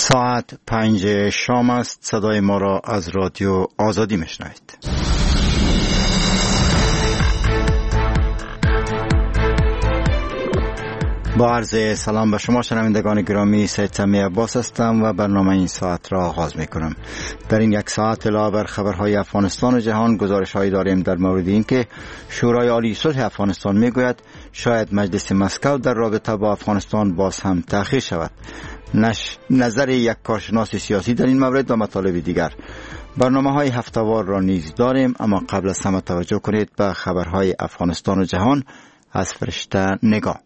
ساعت 5 شام است. صدای ما را از رادیو آزادی میشنوید. با عرض سلام به شما شنوندگان گرامی، سید سمی عباس هستم و برنامه این ساعت را آغاز میکنم. در این یک ساعت علاوه بر خبرهای افغانستان و جهان گزارش‌هایی داریم در مورد اینکه شورای عالی صلح افغانستان میگوید شاید مجلس مسکو در رابطه با افغانستان باز هم تأخیر شود. نظر یک کارشناس سیاسی در این مورد و مطالب دیگر. برنامه‌های هفته‌وار را نیز داریم، اما قبل از همه توجه کنید به خبرهای افغانستان و جهان از فرشته نگاه.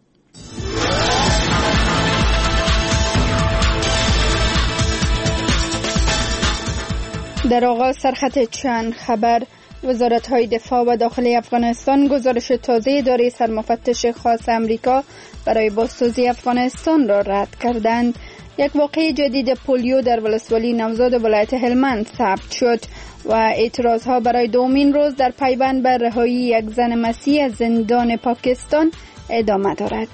در آغاز سرخط چند خبر. وزارت‌های دفاع و داخلی افغانستان گزارش تازه اداره سرمفتش خاص امریکا برای بازسازی افغانستان را رد کردند. یک واقعه جدید پولیو در ولسوالی نوزاد ولایت هلمند ثبت شد و اعتراضها برای دومین روز در پیوند به رهایی یک زن مسیحی از زندان پاکستان ادامه دارد.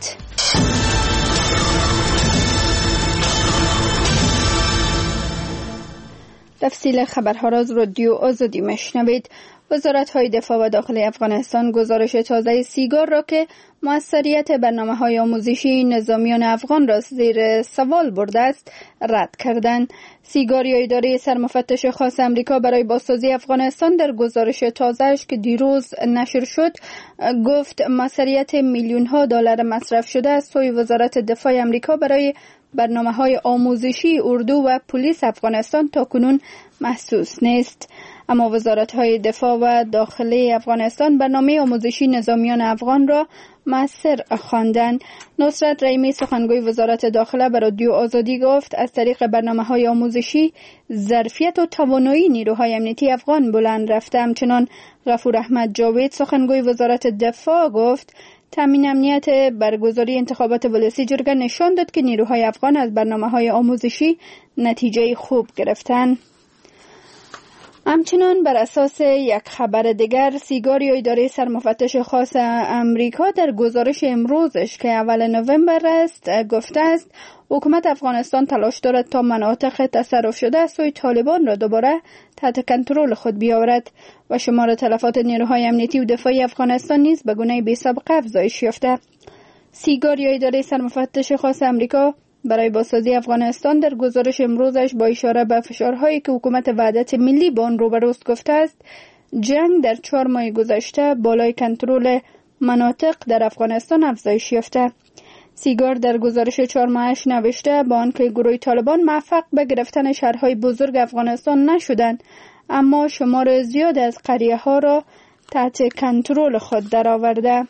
تفصیل خبرها را از رادیو آزادی میشنوید. وزارت‌های دفاع و داخلی افغانستان گزارش تازه سیگار را که موثریت برنامه‌های آموزشی نظامیان افغان را زیر سوال برده است رد کردند. سیگار یا اداره سرمفتش خاص امریکا برای بازسازی افغانستان در گزارش تازه‌اش که دیروز نشر شد گفت موثریت میلیون‌ها دلار مصرف شده از سوی وزارت دفاع امریکا برای برنامه‌های آموزشی اردو و پلیس افغانستان تاکنون محسوس نیست. اما وزارت‌های دفاع و داخلی افغانستان برنامه آموزشی نظامیان افغان را مؤثر خواندند. نصرت رحیمی سخنگوی وزارت داخله به رادیو آزادی گفت از طریق برنامه‌های آموزشی ظرفیت و توانایی نیروهای امنیتی افغان بلند رفته. همچنان غفور احمد جاوید سخنگوی وزارت دفاع گفت تامین امنیت برگزاری انتخابات ولسی جرگه نشان داد که نیروهای افغان از برنامه‌های آموزشی نتیجه خوب گرفتند. همچنان بر اساس یک خبر دیگر سیگار یا اداره سرمفتش خاص امریکا در گزارش امروزش که اول نوامبر است گفته است حکومت افغانستان تلاش دارد تا مناطق تصرف شده از سوی طالبان را دوباره تحت کنترل خود بیاورد و شمار تلفات نیروهای امنیتی و دفاعی افغانستان نیز به گونه بی‌سابقه افزایش یافته. سیگار یا اداره سرمفتش خاص امریکا برای بازسازی افغانستان در گزارش امروزش با اشاره به فشارهایی که حکومت وحدت ملی با آن روبروست گفته است جنگ در 4 ماه گذشته بالای کنترل مناطق در افغانستان افزایش یافته. سیگار در گزارش 4 ماهش نوشته با آنکه گروه طالبان موفق به گرفتن شهرهای بزرگ افغانستان نشدند اما شمار زیاد از قریه‌ها را تحت کنترل خود درآورده.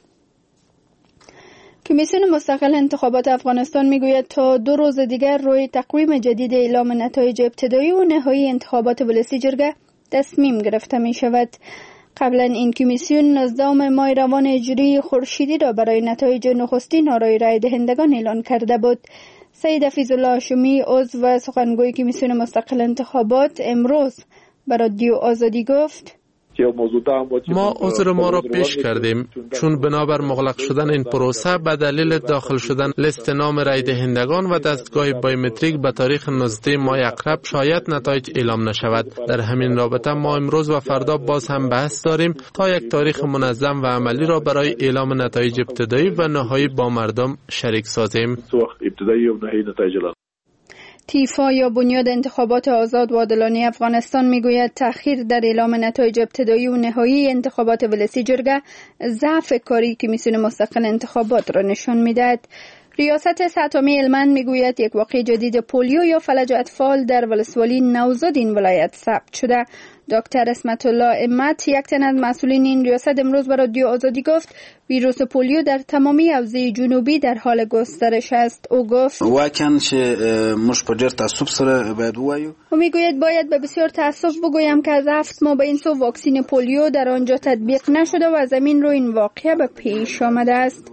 کمیسیون مستقل انتخابات افغانستان میگوید تا 2 روز دیگر روی تقویم جدید اعلام نتایج ابتدایی و نهایی انتخابات ولسی جرگه تصمیم گرفته می شود. قبلا این کمیسیون 19 ماه روان هجری خورشیدی را برای نتایج نخستین آرای رای دهندگان اعلان کرده بود. سید حفیظالله هاشمی عضو و سخنگوی کمیسیون مستقل انتخابات امروز به رادیو آزادی گفت ما عذر ما را پیش کردیم چون بنابر مغلق شدن این پروسه به دلیل داخل شدن لیست نام رای دهندگان و دستگاه بایومتریک به تاریخ 19 ماه اقرب شاید نتایج اعلام نشود. در همین رابطه ما امروز و فردا باز هم بحث داریم تا یک تاریخ منظم و عملی را برای اعلام نتایج ابتدایی و نهایی با مردم شریک سازیم. تیفا یا بنیاد انتخابات آزاد و عادلانه افغانستان میگوید تأخیر در اعلام نتایج ابتدایی و نهایی انتخابات ولسی جرگه ضعف کاری کمیسیون مستقل انتخابات را نشان میدهد. ریاست سطحی هلمند میگوید یک واقعه جدید پولیو یا فلج اطفال در ولسوالی نوزاد این ولایت ثبت شده. دکتر اسمت الله امت یک تن از مسئولین این ریاست امروز به رادیو آزادی گفت ویروس پولیو در تمامی حوزه جنوبی در حال گسترش است. او گفت او میگوید باید به بسیار تأسف بگویم که از 7 ماه به این سو واکسین پولیو در آنجا تطبیق نشده و از زمین رو این واقعه به پیش آمده است.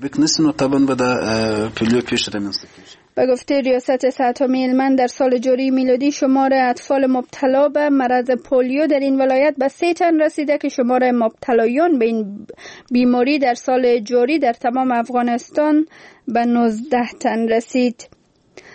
به گفته ریاست سطحی هلمند در سال جاری میلادی شمار اطفال مبتلا به مرض پولیو در این ولایت به 3 تن رسیده که شمار مبتلایان به این بیماری در سال جاری در تمام افغانستان به 19 تن رسید.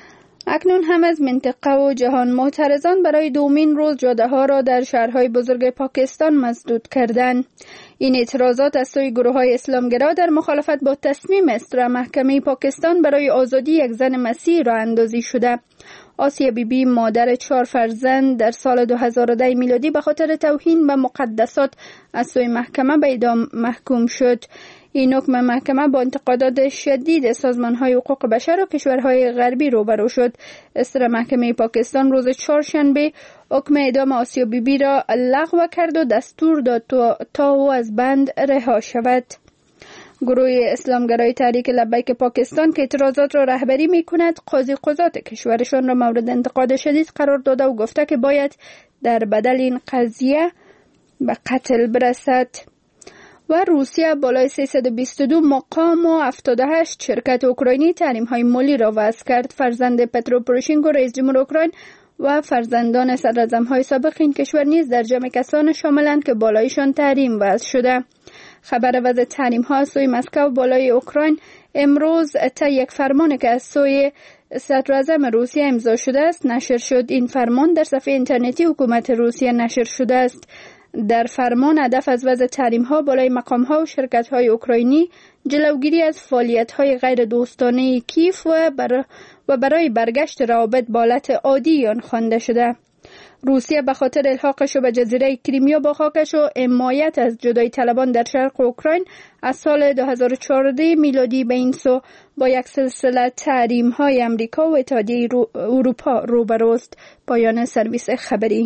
اکنون هم از منطقه و جهان معترضان برای دومین روز جاده‌ها را در شهرهای بزرگ پاکستان مسدود کردند. این اعتراضات از سوی گروه‌های اسلامگرا در مخالفت با تصمیم اصدار محکمه پاکستان برای آزادی یک زن مسیحی راه اندازی شده. آسیا بیبی مادر 4 فرزند در سال 2010 میلادی به خاطر توهین به مقدسات از سوی محکمه به اعدام محکوم شد. این حکم محکمه با انتقادات شدید سازمان‌های حقوق بشر و کشورهای غربی روبرو شد. اصدار محکمه پاکستان روز چهارشنبه حکم اعدام آسیا بیبی را لغو کرد و دستور داد تا او از بند رها شود. گروه اسلامگرای تحریک لبیک پاکستان که اعتراضات را رهبری می‌کند، قاضی قضات کشورشان را مورد انتقاد شدید قرار داده و گفته که باید در بدل این قضیه به قتل برسد. و روسیه بالای 322 مقام و 78 شرکت اوکراینی تحریم‌های مالی را وضع کرد. فرزند پترو پوروشنکو رئیس جمهور اوکراین و فرزندان صدراعظم‌های سابق این کشور نیز در جمع کسان شاملند که بالایشان تحریم وضع شده. خبر وضع تحریم‌ها از سوی مسکو بالای اوکراین امروز طی یک فرمان که از سوی صدراعظم روسیه امضا شده است نشر شد. این فرمان در صفحه اینترنتی حکومت روسیه نشر شده است. در فرمان هدف از وضع تحریم‌ها بالای مقام‌ها و شرکت‌های اوکراینی جلوگیری از فعالیت‌های غیر دوستانه کیف و برای برگشت روابط با حالت عادی آن خوانده شده. روسیه به خاطر الحاقش به جزیره کریمیا با خاکش و حمایت از جدایی طلبان در شرق اوکراین از سال 2014 میلادی به این سو با یک سلسله تحریم‌های امریکا و اتحادیه اروپا روبروست. پایان سرویس خبری.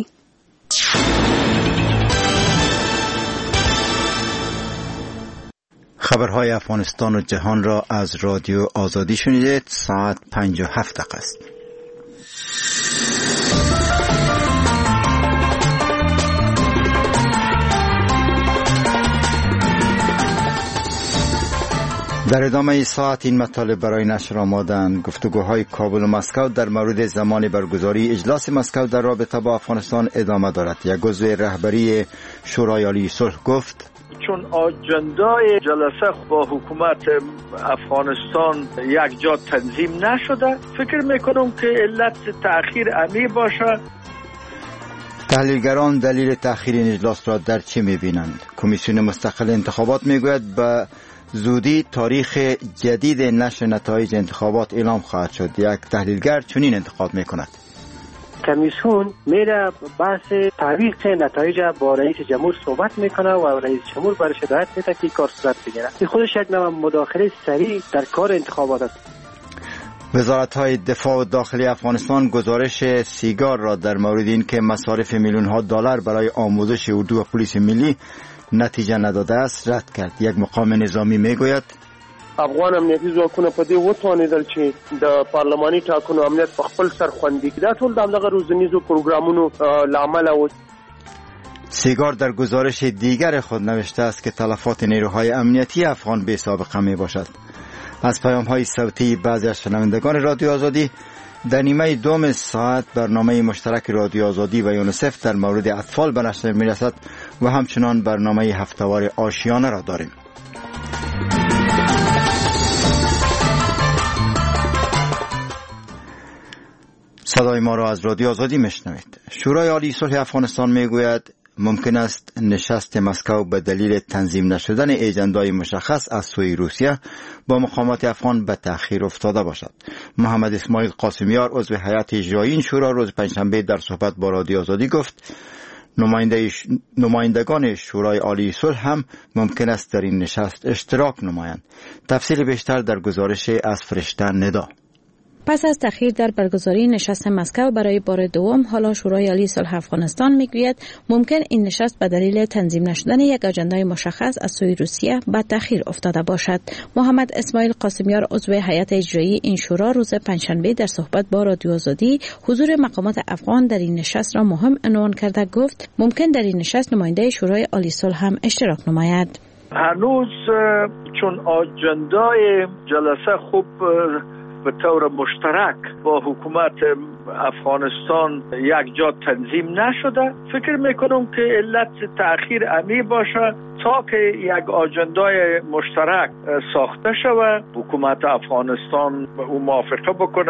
خبرهای افغانستان و جهان را از رادیو آزادی شنیدید. ساعت 57 دقیقه است. در ادامه ای ساعت این مطالب برای نشر آمادند. گفتگوهای کابل و مسکو در مورد زمان برگزاری اجلاس مسکو در رابطه با افغانستان ادامه دارد. یک عضو رهبری شورای عالی صلح گفت چون آجندای جلسه با حکومت افغانستان یک جا تنظیم نشده، فکر میکنم که علت تأخیر امی باشه. تحلیلگران دلیل تأخیر این اجلاس را در چه میبینند؟ کمیسیون مستقل انتخابات میگوید به زودی تاریخ جدید نشر نتایج انتخابات اعلام خواهد شد. یک تحلیلگر چنین انتقاد میکند. کمیسیون میره بحث تعویق نتایج با رئیس جمهور صحبت میکنه و رئیس جمهور برش هدایت میده که کار صورت بگیره. این خودش یک نوع مداخله سریع در کار انتخابات است. وزارت‌های دفاع و داخلی افغانستان گزارش سیگار را در مورد این که مصارف میلیون‌ها دلار برای آموزش اردو و پلیس ملی نتیجه نداده است رد کرد. یک مقام نظامی میگوید افغان امنیتي ځواکونه په دې وتوانېدل چې د پارلماني ټاکنو امنیت په خپل سر خوندي کړي. دا ټول د همدغه روزنیزو پروګرامونو له امله و. سیگار در گزارش دیگر خود نوشته است که تلفات نیروهای امنیتی افغان بی سابقه می باشد. از پیام‌های صوتی بعضی از شنوندگان رادیو آزادی در نیمه دوم ساعت برنامه مشترک رادیو آزادی و یونیسف در مورد اطفال به نشر می‌رسد و همچنان برنامه هفته‌وار آشیانه را داریم. صدای ما را از رادیو آزادی میشنوید. شورای عالی صلح افغانستان میگوید ممکن است نشست مسکو به دلیل تنظیم نشدن ایجندای مشخص از سوی روسیه با مقامات افغان به تأخیر افتاده باشد. محمد اسماعیل قاسمیار عضو هیئت اجرایی این شورا روز پنجشنبه در صحبت با رادیو آزادی گفت نمایندگان شورای عالی صلح هم ممکن است در این نشست اشتراک نمایند. تفصیل بیشتر در گزارش از فرشته ندا. پس از تأخیر در برگزاری نشست مسکو برای بار دوم، حالا شورای عالی صلح افغانستان میگوید ممکن این نشست به دلیل تنظیم نشدن یک اجندای مشخص از سوی روسیه به تأخیر افتاده باشد. محمد اسماعیل قاسمیار عضو هیئت اجرایی این شورا روز پنجشنبه در صحبت با رادیو آزادی حضور مقامات افغان در این نشست را مهم عنوان کرده گفت ممکن در این نشست نماینده شورای عالی صلح هم اشتراک نماید. هنوز چون آجندای جلسه خوب به طور مشترک با حکومت افغانستان یک جا تنظیم نشده، فکر میکنم که علت تأخیر امی باشه تا که یک آجندای مشترک ساخته شود، حکومت افغانستان او موافقه بکنه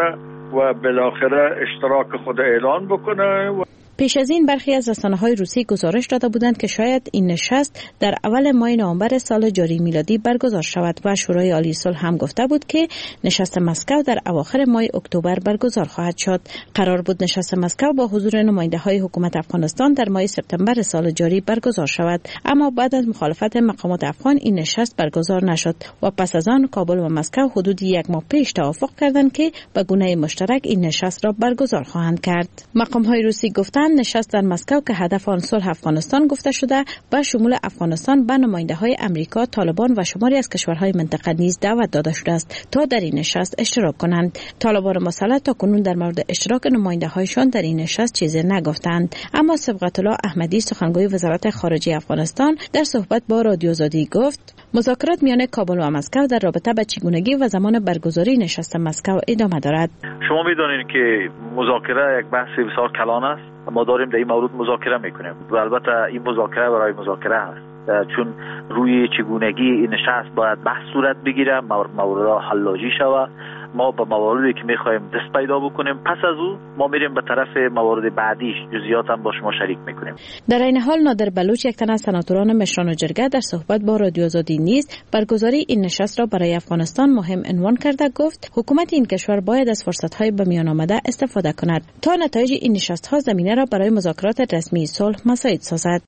و بالاخره اشتراک خود اعلان بکنه. پیش از این برخی از رسانه‌های روسی گزارش داده بودند که شاید این نشست در اول ماه نوامبر سال جاری میلادی برگزار شود و شورای عالی صلح هم گفته بود که نشست مسکو در اواخر ماه اکتبر برگزار خواهد شد. قرار بود نشست مسکو با حضور نماینده‌های حکومت افغانستان در ماه سپتامبر سال جاری برگزار شود، اما بعد از مخالفت مقامات افغان این نشست برگزار نشد و پس از آن کابل و مسکو حدود یک ماه پیش توافق کردند که به گونه مشترک این نشست را برگزار خواهند کرد. مقام‌های روسی گفتند نشست در مسکو که هدف آن صلح افغانستان گفته شده با شمول افغانستان به نماینده‌های امریکا، طالبان و شماری از کشورهای منطقه نیز دعوت داده شده است تا در این نشست اشتراک کنند. طالبان مسلح تا کنون در مورد اشتراک نماینده‌هایشان در این نشست چیزی نگفتند، اما صبغت الله احمدی سخنگوی وزارت خارجه افغانستان در صحبت با رادیو آزادی گفت مذاکرات میان کابل و مسکو در رابطه با چگونگی و زمان برگزاری نشست مسکو ادامه دارد. شما می‌دانید که مذاکره یک بحث بسیار کلان است. ما داریم در این مورد مذاکره میکنیم و البته این مذاکره برای مذاکره هست، چون روی چگونگی این نشست باید بحث صورت بگیره، موارد حلاجی شود. ما به مواردی که میخوایم دست پیدا بکنیم، پس از او ما میریم به طرف موارد بعدیش، جزئیات هم با شما شریک میکنیم. در این حال نادر بلوچ، یک تن از سناتوران مشران جرگه، در صحبت با رادیو آزادی نیز برگزاری این نشست را برای افغانستان مهم عنوان کرده گفت حکومت این کشور باید از فرصت‌های به میان آمده استفاده کند تا نتایج این نشست‌ها زمینه را برای مذاکرات رسمی صلح مساعد سازد.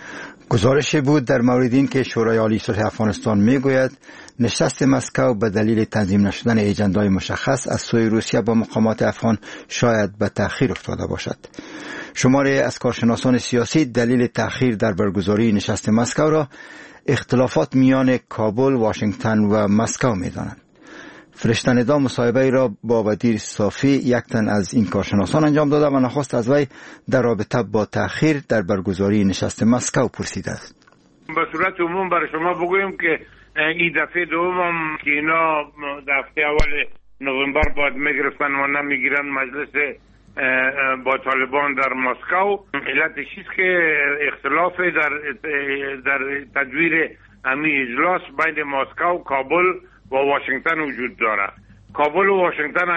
گزارشی بود در مورد این که شورای عالی صلح افغانستان میگوید نشست مسکو به دلیل تنظیم نشدن ایجندای مشخص از سوی روسیه با مقامات افغان شاید به تأخیر افتاده باشد. شماری از کارشناسان سیاسی دلیل تأخیر در برگزاری نشست مسکو را اختلافات میان کابل، واشنگتن و مسکو می‌دانند. فرشته ندا مصاحبه را با بدیر صافی، یک تن از این کارشناسان انجام داده و نخست از وی در رابطه با تأخیر در برگزاری نشست مسکو پرسیده است. به صورت عموم برای شما بگویم که این دفعه دوم که اینا دفعه اول نوامبر باید میگرفتن و نمیگیرن مجلس با طالبان در مسکو، علتش چیست که اختلاف در تدویر امی اجلاس بین مسکو، کابل و واشنگتن وجود داره. کابل و واشنگتن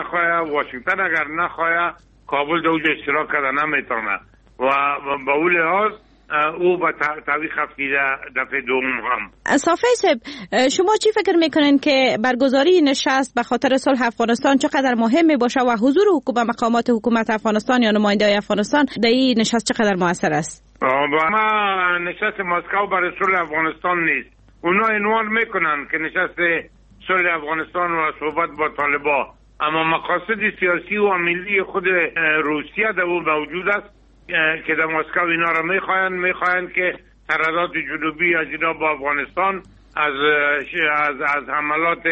اگر نخواه کابل در اونجا اشتراک کرده نمیتونه و به اون لحاظ او به تعویق افتیده دفعه دوم هم. صافی صاحب، شما چی فکر میکنین که برگزاری نشست به خاطر صلح افغانستان چقدر مهم می باشه و حضور مقامات حکومت افغانستان یا نماینده افغانستان در این نشست چقدر موثر است؟ ما نشست مسکو برای صلح افغانستان نیست. اونا عنوان میکنن که نشست صلح افغانستان و صحبت با طالبان، اما مقاصد سیاسی و ملی خود روسیه در اون موجود است که در مسکو اینا را میخواین که ترداد جنوبی از اینا با افغانستان از حملات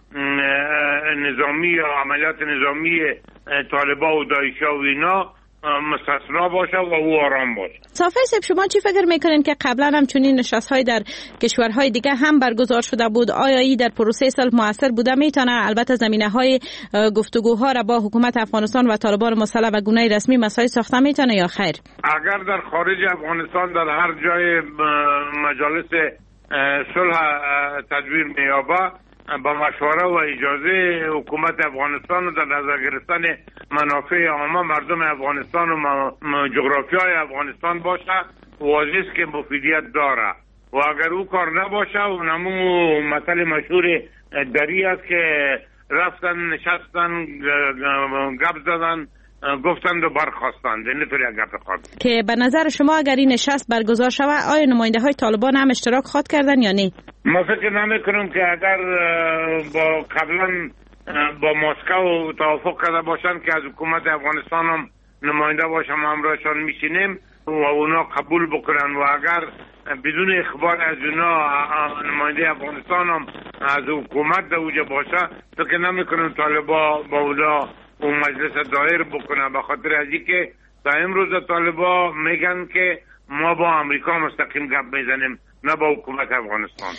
نظامی یا عملیات نظامی طالبان و داعشیا و اینا مستثنا باشه و او آرام باشه. صافی صاحب، شما چی فکر میکنین که قبلا هم چنین نشست‌های در کشورهای دیگه هم برگزار شده بود؟ آیا این در پروسه صلح موثر بوده؟ میتونه البته زمینه‌های گفتگوها را با حکومت افغانستان و طالبان مسلح و گونه رسمی مساعد ساخته میتونه یا خیر؟ اگر در خارج افغانستان در هر جای مجالس صلح تدویر میابه با مشوره و اجازه حکومت افغانستان و در نظر گرفتن منافع عامه مردم افغانستان و جغرافیای افغانستان باشه، واضح است که مفیدیت داره. و اگر او کار نباشه و نمو مثل مشهور دری است که رفتن نشستن گپ زدن گفتند و برخواستند، اینطوری گپ خواهد که به نظر شما اگر این نشست برگزار شود آیا نماینده های طالبان هم اشتراک خواهد کردن یا نه؟ ما فکر نمی کنم که اگر با قبلا با مسکو توافق کرده باشند که از حکومت افغانستان هم نماینده باشم همراهشان میشینیم و اونا قبول بکنن و اگر بدون اخبار از اونا نماینده افغانستان هم از حکومت در اوجه باشه فکر نمی کنم طالبا با اونا اون مجلس دایر بکنه، به خاطر از اینکه تا امروز طالبا میگن که ما با امریکا مستقیم گپ میزنیم نه با حکومت افغانستان.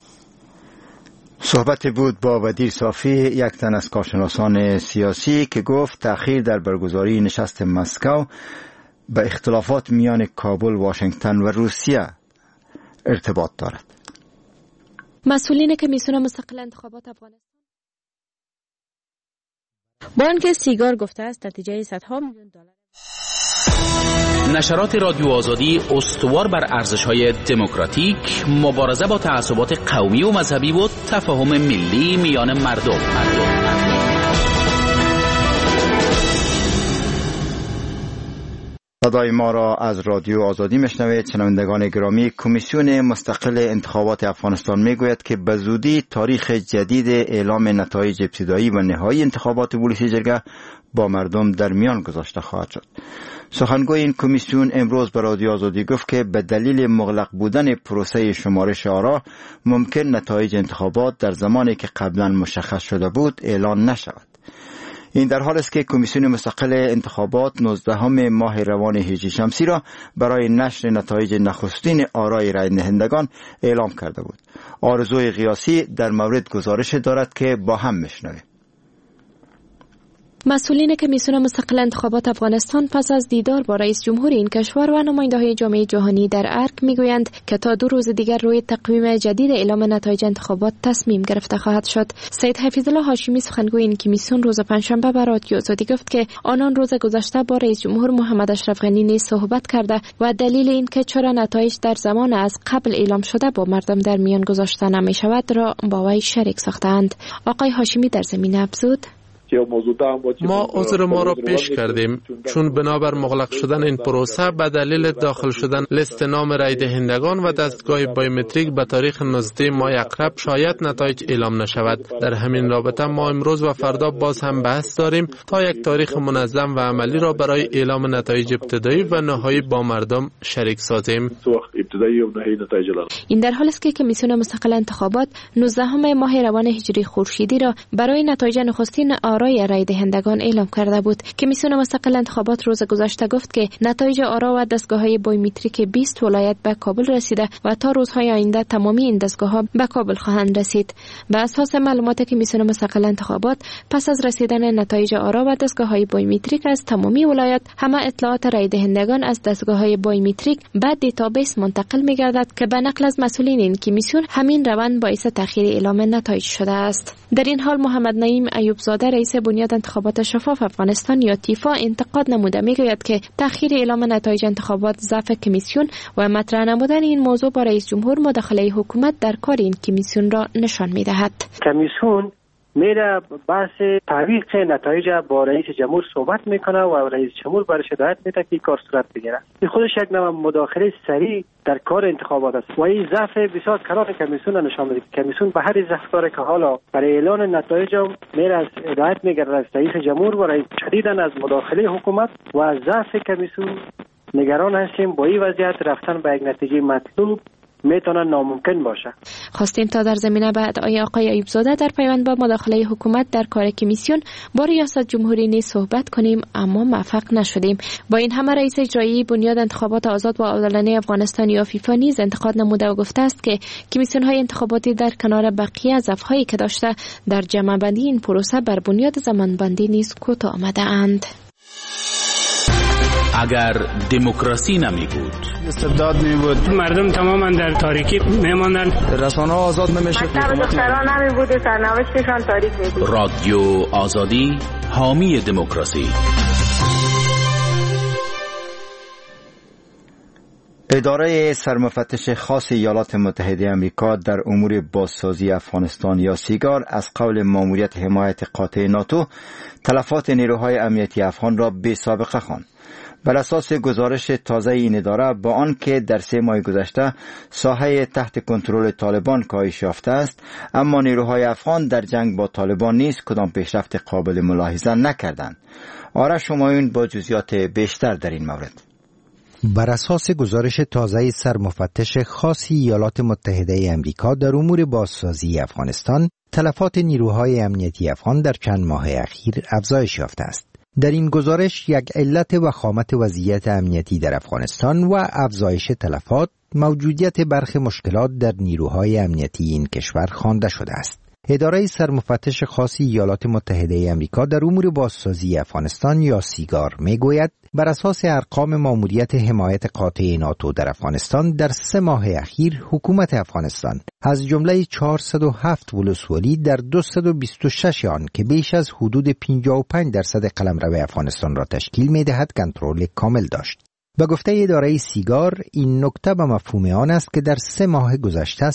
صحبت بود با بدیر صافی، یک تن از کارشناسان سیاسی که گفت تأخیر در برگزاری نشست مسکو به اختلافات میان کابل، واشنگتن و روسیه ارتباط دارد. مسئولین کمیسیون مستقل انتخابات افغانستان با آنکه سیگار گفته است نتیجه صدها میلیون دلار. نشرات رادیو آزادی استوار بر ارزش‌های دموکراتیک، مبارزه با تعصبات قومی و مذهبی و تفاهم ملی میان مردم. صدای ما را از رادیو آزادی میشنوید. شنوندگان گرامی، کمیسیون مستقل انتخابات افغانستان میگوید که به زودی تاریخ جدید اعلام نتایج ابتدایی و نهایی انتخابات ولسی جرگه با مردم در میان گذاشته خواهد شد. سخنگوی این کمیسیون امروز به رادیو آزادی گفت که به دلیل مغلق بودن پروسه شمارش آرا ممکن نتایج انتخابات در زمانی که قبلا مشخص شده بود اعلان نشود. این در حال است که کمیسیون مستقل انتخابات 19 ماه روان هجری شمسی را برای نشر نتایج نخستین آرای رای دهندگان اعلام کرده بود. آرزوی قیاسی در مورد گزارش دارد که با هم میشنویم. مسئولین کمیسیون مستقل انتخابات افغانستان پس از دیدار با رئیس جمهور این کشور و نماینده‌های جامعه جهانی در ارگ میگویند که تا 2 روز دیگر روی تقویم جدید اعلام نتایج انتخابات تصمیم گرفته خواهد شد. سید حفیظالله هاشمی سخنگوی این کمیسیون روز پنجشنبه به رادیو آزادی گفت که آنان روز گذشته با رئیس جمهور محمد اشرف غنی نیز صحبت کرده و دلیل اینکه چرا نتایج در زمان از قبل اعلام شده با مردم در میان گذاشته نمی شود را با وی شریک ساختند. آقای هاشمی در زمینه افزود: ما عذر ما را پیش کردیم چون بنابر مغلق شدن این پروسه به دلیل داخل شدن لیست نام رای دهندگان و دستگاه بایومتریک به تاریخ 19 ماه اقرب شاید نتایج اعلام نشود. در همین رابطه ما امروز و فردا باز هم بحث داریم تا یک تاریخ منظم و عملی را برای اعلام نتایج ابتدایی و نهایی با مردم شریک سازیم. این در حالی است که کمیسیون مستقل انتخابات 19 ماه روان هجری خورشیدی را برای نتایج نخستین آرای رای دهندگان اعلام کرده بود. کمیسیون مستقل انتخابات روز گذشته گفت که نتایج آرا و دستگاه‌های بایومتریک 20 ولایت به کابل رسیده و تا روزهای آینده تمامی این دستگاه‌ها به کابل خواهند رسید. بر اساس معلومات کمیسیون مستقل انتخابات پس از رسیدن نتایج آرا و دستگاه‌های بایومتریک از تمامی ولایت همه اطلاعات رای دهندگان از دستگاه‌های بایومتریک به دیتابیس منتقل می‌گردد که به نقل از مسئولین این کمیسیون همین روند باعث تأخیر اعلام نتایج شده است. در این حال محمد نعیم ایوب زاده رئیس بنیاد انتخابات شفاف افغانستان یا تیفا انتقاد نموده میگوید که تأخیر اعلام نتایج انتخابات ضعف کمیسیون و مطرح نمودن این موضوع با رئیس جمهور مداخله حکومت در کار این کمیسیون را نشان میدهد. کمیسیون میره بحث تعویق نتایج با رئیس جمهور صحبت میکنه و رئیس جمهور برش هدایت میده که کار صورت بگیره. این خودش یک نوع مداخله سریع در کار انتخابات است و این ضعف بسیار کلان کمیسیون نشان میده. کمیسیون به هر ضعف داره که حالا برای اعلان نتایج میره از هدایت میگیره از رئیس جمهور و رئیس شدیداً از مداخله حکومت و از ضعف کمیسیون نگران هستیم. با این وضعیت رفتن به یک نتیجه مطلوب میتونه ناممکن باشه. خواستیم تا در زمینه بعد آقای ایوب زاده در پیوند با مداخله حکومت در کار کمیسیون با ریاست جمهوری نیز صحبت کنیم اما موفق نشدیم. با این همه رئیس اجرایی بنیاد انتخابات آزاد و عادلانه افغانستان یا فیفا نیز انتقاد نموده و گفته است که کمیسیون های انتخاباتی در کنار بقیه ضعف‌هایی که داشته در جمع‌بندی این پروسه بر بنیاد زمانبندی نیز کوتاه آمده اند. اگر دموکراسی نمی بود، استبداد می بود، مردم تماما در تاریکی میماندن، رسانه‌ها آزاد نمیشه، دختران نمی بود، سرنوشتشان تاریک می بود. رادیو آزادی حامی دموکراسی. اداره سرمفتش خاص ایالات متحده آمریکا در امور بازسازی افغانستان یا سیگار از قول ماموریت حمایت قاطع ناتو تلفات نیروهای امنیتی افغان را بی سابقه خواند. بر اساس گزارش تازه این اداره با آنکه در 3 ماه گذشته ساحه تحت کنترل طالبان کاهش یافته است، اما نیروهای افغان در جنگ با طالبان نیز کدام پیشرفت قابل ملاحظه نکردند. آرش همایون با جزئیات بیشتر در این مورد. بر اساس گزارش تازه سرمفتش خاص ایالات متحده آمریکا در امور بازسازی افغانستان، تلفات نیروهای امنیتی افغان در چند ماه اخیر افزایش یافته است. در این گزارش یک علت وخامت وضعیت امنیتی در افغانستان و افزایش تلفات موجودیت برخی مشکلات در نیروهای امنیتی این کشور خوانده شده است. اداره سرمفتش خاص ایالات متحده آمریکا در امور بازسازی افغانستان یا سیگار میگوید بر اساس ارقام ماموریت حمایت قاطع ناتو در افغانستان در 3 ماه اخیر حکومت افغانستان از جمله 407 ولسوالی در 226 آن که بیش از حدود 55% قلمرو افغانستان را تشکیل می‌دهد کنترل کامل داشت. به گفته اداره سیگار این نکته به مفهوم آن است که در 3 ماه گذشته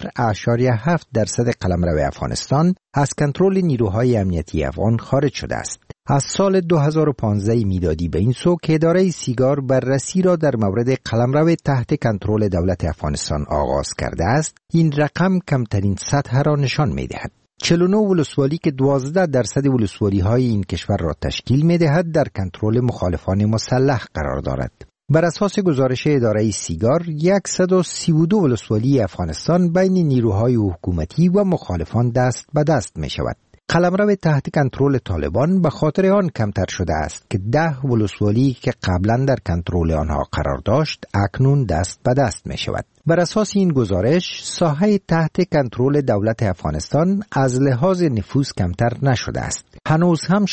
0.7% قلمرو افغانستان از کنترل نیروهای امنیتی افغان خارج شده است. از سال 2015 میلادی به این سو که اداره سیگار بررسی را در مورد قلمرو تحت کنترل دولت افغانستان آغاز کرده است، این رقم کمترین سطح را نشان می‌دهد. 49 ولسوالی که 12% ولسوالی های این کشور را تشکیل می‌دهد در کنترل مخالفان مسلح قرار دارد. بر اساس گزارش اداره سیگار 132 ولسوالی افغانستان بین نیروهای حکومتی و مخالفان دست به دست می شود. قلمرو تحت کنترل طالبان به خاطر آن کمتر شده است که 10 ولسوالی که قبلا در کنترل آنها قرار داشت اکنون دست به دست می شود. بر اساس این گزارش ساحه تحت کنترل دولت افغانستان از لحاظ نفوذ کمتر نشده است. هنوز هم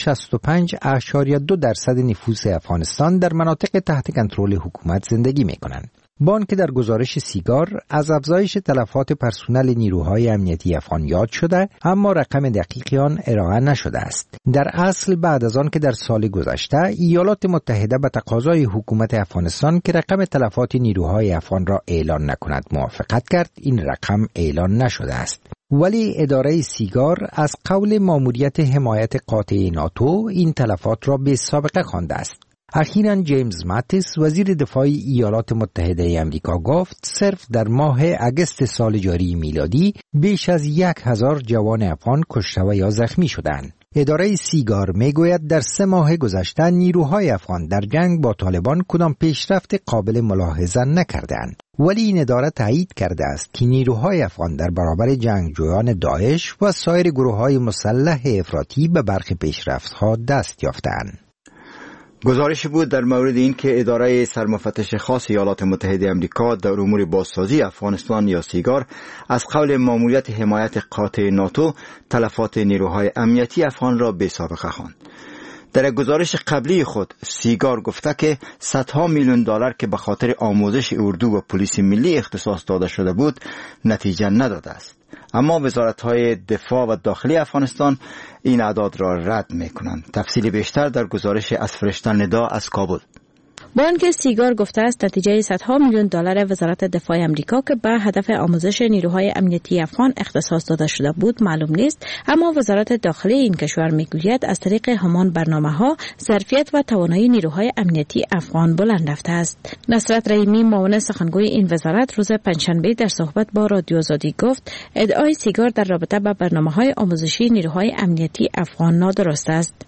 65.2% نفوس افغانستان در مناطق تحت کنترل حکومت زندگی می کنند. بان که در گزارش سیگار از افزایش تلفات پرسنل نیروهای امنیتی افغان یاد شده، اما رقم دقیقی آن ارائه نشده است. در اصل بعد از آن که در سال گذشته ایالات متحده به تقاضای حکومت افغانستان که رقم تلفات نیروهای افغان را اعلان نکند موافقت کرد، این رقم اعلان نشده است. ولی اداره سیگار از قول ماموریت حمایت قاطع ناتو این تلفات را به سابقه خوانده است. اخیراً جیمز ماتیس وزیر دفاع ایالات متحده آمریکا گفت صرف در ماه اگست سال جاری میلادی بیش از 1000 جوان افغان کشته و یا زخمی شدند. اداره سیگار میگوید در 3 ماه گذشته نیروهای افغان در جنگ با طالبان کدام پیشرفت قابل ملاحظه نکردند. ولی این اداره تایید کرده است که نیروهای افغان در برابر جنگجویان داعش و سایر گروه‌های مسلح افراطی به برخی پیشرفت‌ها دست یافتند. گزارشی بود در مورد این که اداره سرمفتش خاص ایالات متحده آمریکا در امور بازسازی افغانستان یا سیگار از قول ماموریت حمایت قاطع ناتو تلفات نیروهای امنیتی افغان را بی سابقه خواند. در گزارش قبلی خود سیگار گفته که صدها میلیون دلار که به خاطر آموزش اردو و پلیس ملی اختصاص داده شده بود نتیجه نداده است. اما وزارت‌های دفاع و داخلی افغانستان این اعداد را رد می‌کنند. تفصیل بیشتر در گزارش از فرشته ندا از کابل. با آنکه سیگار گفته است نتیجه صدها میلیون دلار وزارت دفاع آمریکا که به هدف آموزش نیروهای امنیتی افغان اختصاص داده شده بود معلوم نیست، اما وزارت داخلی این کشور میگوید از طریق همان برنامه‌ها ظرفیت و توانایی نیروهای امنیتی افغان بلند رفته است. نصرت رحیمی معاون سخنگوی این وزارت روز پنجشنبه در صحبت با رادیو آزادی گفت ادعای سیگار در رابطه با برنامه‌های آموزشی نیروهای امنیتی افغان نادرست است.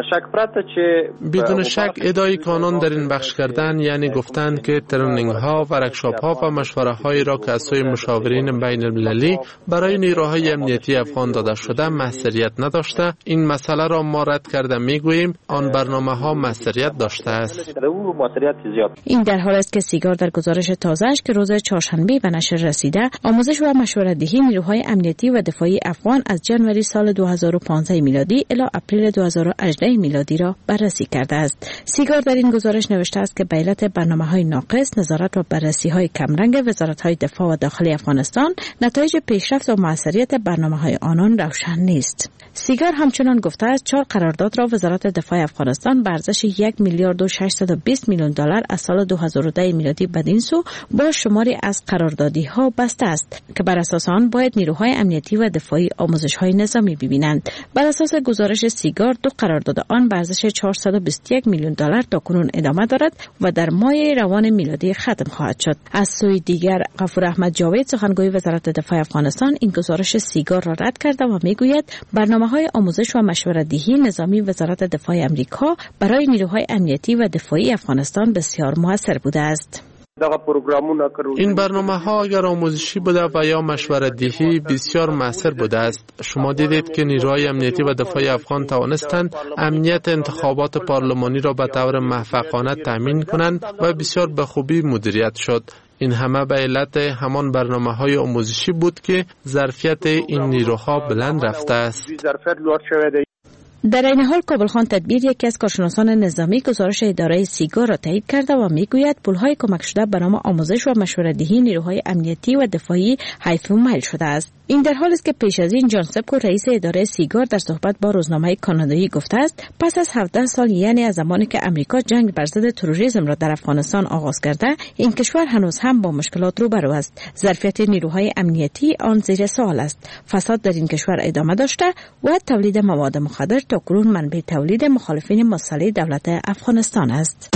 بدون شک ادعای کانون در این بخش کردن یعنی گفتن که ترنینگ ها، ورکشاپ ها و مشوره هایی را که از سوی مشاورین بین المللی برای نیروهای امنیتی افغان داده شده محصریت نداشته. این مسئله را ما رد کرده میگوییم آن برنامه ها محصریت داشته است. این در حال است که سیگار در گزارش تازه‌اش که روز چهارشنبه به نشر رسیده آموزش و مشورت دهی نیروهای امنیتی و دفاعی افغان از ژانویه سال 2015 میلادی الی اپریل 2018 میلادی را بررسی کرده است. سیگار در این گزارش نوشته است که به علت برنامه‌های ناقص، نظارت و بررسی‌های کمرنگ وزارت‌های دفاع و داخلی افغانستان، نتایج پیشرفت و موثریت برنامه‌های آنان روشن نیست. سیگار همچنان گفته است 4 قرارداد را وزارت دفاع افغانستان به ارزش 1 میلیارد و 620 میلیون دلار از سال 2010 میلادی بدین سو با شماری از قراردادی‌ها بسته است که بر اساس آن باید نیروهای امنیتی و دفاعی آموزش‌های نظامی ببینند. بر اساس گزارش سیگار 2 قرارداد آن به ارزش 421 میلیون دلار تاکنون ادامه دارد و در ماه روان میلادی ختم خواهد شد. از سوی دیگر غفور احمد جاوید سخنگوی وزارت دفاع افغانستان این گزارش سیگار را رد کرده و میگوید برنامه‌های آموزش و مشورت‌دهی نظامی وزارت دفاع آمریکا برای نیروهای امنیتی و دفاعی افغانستان بسیار موثر بوده است. این برنامه ها اگر آموزشی بوده و یا مشورت دهی بسیار موثر بوده است. شما دیدید که نیروهای امنیتی و دفاعی افغان توانستند امنیت انتخابات پارلمانی را به طور موفقانه تامین کنند و بسیار به خوبی مدیریت شد. این همه به علت همان برنامه‌های آموزشی بود که ظرفیت این نیروها بلند رفته است. در این حال کابل خان تدبیر یکی از کارشناسان نظامی گزارش اداره سیگار را تایید کرده و میگوید پولهای کمک شده به نام آموزش و مشوره‌دهی نیروهای امنیتی و دفاعی حیف میل شده است. این در حالی است که پیش از این جان سبکو رئیس اداره سیگار در صحبت با روزنامه کانادایی گفته است پس از 17 سال یعنی از زمانی که امریکا جنگ بر ضد تروریسم را در افغانستان آغاز کرده این کشور هنوز هم با مشکلات روبرو است. ظرفیت نیروهای امنیتی آن زیر سوال است. فساد در این کشور ادامه داشته و تولید مواد مخدر تاکنون منبع تولید مخالفین مسلح دولت افغانستان است.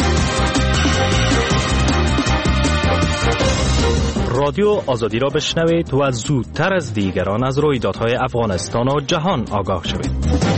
رادیو آزادی را بشنوید و زودتر از دیگران از رویدادهای افغانستان و جهان آگاه شوید.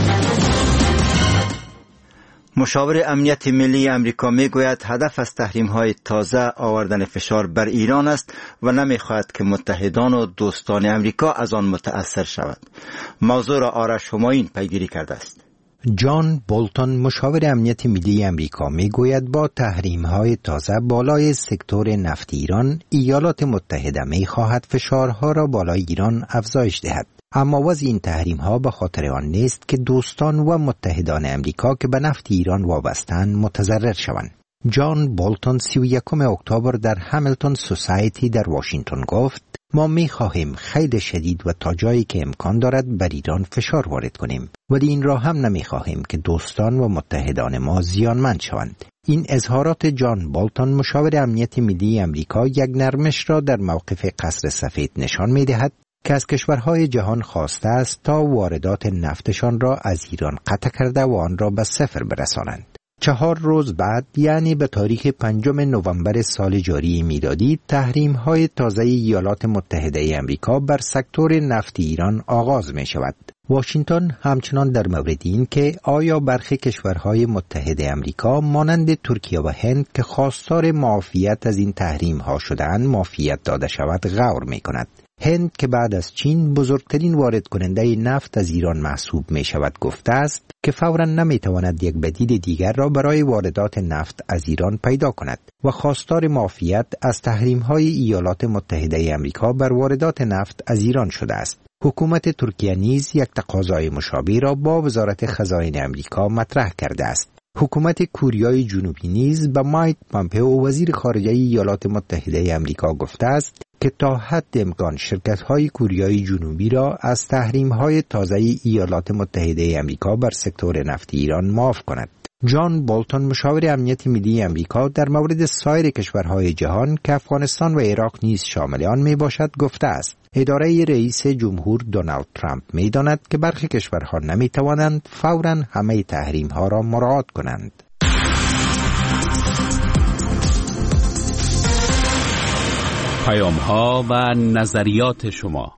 مشاور امنیت ملی امریکا میگوید هدف از تحریم‌های تازه آوردن فشار بر ایران است و نمی‌خواهد که متحدان و دوستان امریکا از آن متأثر شود. موضوع را آرش همایون پیگیری کرده است. جان بولتون مشاور امنیت ملی امریکا میگوید با تحریم‌های تازه بالای سکتور نفت ایران ایالات متحده می‌خواهد فشارها را بالای ایران افزایش دهد. اما وضع این تحریم‌ها به خاطر آن نیست که دوستان و متحدان امریکا که به نفت ایران وابسته‌اند متضرر شوند. جان بولتون 31 اکتبر در همیلتون سوسایتی در واشنگتن گفت ما می‌خواهیم خیلی شدید و تا جایی که امکان دارد بر ایران فشار وارد کنیم ولی این را هم نمی‌خواهیم که دوستان و متحدان ما زیانمند شوند. این اظهارات جان بولتون مشاور امنیت ملی امریکا یک نرمش را در موقف قصر سفید نشان می‌دهد که از کشورهای جهان خواسته است تا واردات نفتشان را از ایران قطع کرده و آن را به صفر برسانند. 4 روز بعد یعنی به تاریخ 5 نوامبر سال جاری میلادی تحریم‌های تازه ایالات متحده آمریکا بر سکتور نفت ایران آغاز می شود. واشنگتن همچنان در مورد این که آیا برخی کشورهای متحده آمریکا مانند ترکیه و هند که خواستار معافیت از این تحریم‌ها شده‌اند معافیت داده شود غور می‌کند. هند که بعد از چین بزرگترین وارد کننده نفت از ایران محسوب می شود گفته است که فوراً نمی تواند یک بدیل دیگر را برای واردات نفت از ایران پیدا کند و خواستار معافیت از تحریم‌های ایالات متحده آمریکا بر واردات نفت از ایران شده است. حکومت ترکیه نیز یک تقاضای مشابه را با وزارت خزائن آمریکا مطرح کرده است. حکومت کوریای جنوبی نیز به مایک پامپئو وزیر خارجه ایالات متحده آمریکا گفته است که تا حد امکان شرکت‌های کوریای جنوبی را از تحریم‌های تازه ایالات متحده آمریکا بر سکتور نفت ایران معاف کند. جان بولتون مشاور امنیت ملی آمریکا در مورد سایر کشورهای جهان که افغانستان و عراق نیز شامل آن میباشد گفته است اداره رئیس جمهور دونالد ترامپ می‌داند که برخی کشورها نمی‌توانند فوراً همه تحریم‌ها را مراعات کنند. پیام‌ها و نظریات شما.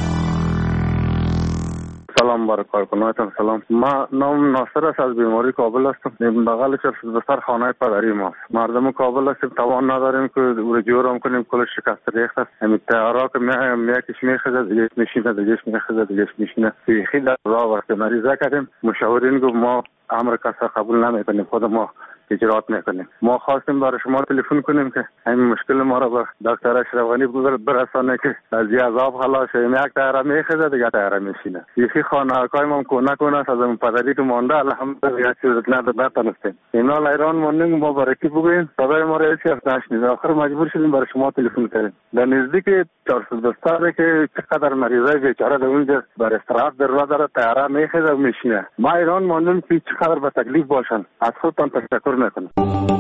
سلام بر کارکنانتان. سلام، ما نام ناصر است، از بیماری کابل هستم. بغل بستر خانه پدری ما. مردم کابل هستیم، توان نداریم که رجوع کنیم، کل شکست ریخت است. همین تیارا که میکش میخزد، دیگه میشینه، دیگه میخزد، دیگه میشینه. خیلی در راه وقت مریضه کردیم، مشاورین گفت ما امر کسا قبول نمیکنیم، خود ما اجرات میکنیم. ما خواستیم برای شما تلفن کنیم که همین مشکل ما را به دکتر اشرف غنی برسانه که از عذاب خلاص شیم. یک تیاره میخزه، دیگه تیاره میشینه. یکی خانه‌های ما نکنه است، از اون پدری که مانده الحمدلله چیز نتونستیم. اینا ایران ماندیم، ما برای کی بگوییم؟ صدای ما را هیچ کس نشنید. آخر مجبور شدیم برای شما تلفن کردیم. در نزدیک 400 بستر که چقدر مریضای بیچاره در اونجا بر استراحت در راه داره، تیاره میخزه و میشینه. ما ایران ماندیم که چقدر به تکلیف باشن. از خودتان تشکر میکنم.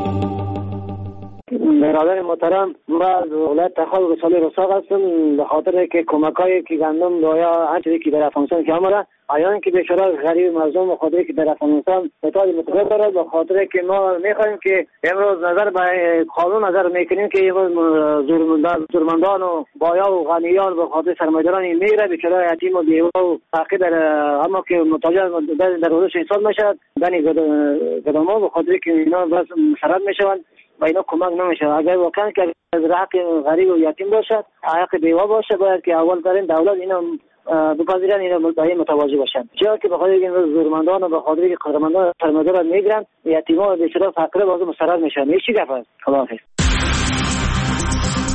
برادر محترم، ما از ولایت تخار رسالی رساق هستم. به خاطر که کمکایی که گندم دایا هر چیزی که در افغانستان که آمده آیان که بیچاره غریب مردم به خاطر که در افغانستان اعتقاد متفاوت دارد، به خاطر که ما میخوایم که امروز نظر به قانون نظر میکنیم که امروز زورمندان و بایا و غنیان به خاطر سرمایه‌داران میره، بیچاره یتیم و بیوه و فقیر در اما که متاجر در روزش حساب میشد، دنی گداما به خاطر که اینا بس مسرد میشوند و اینا کمک نمیشه. اگر واقعا که از حق غریب و یتیم باشد، حق بیوه باشه، باید که اول ترین دولت اینا بپذیرن، اینا متوجه باشن. چرا که به خاطر این زورمندان و به خاطر که قهرمانان سرمایه‌دار میگیرن، یتیما و بیچاره فقیر باز مسرد میشن. هیچ چیز نفر. خداحافظ.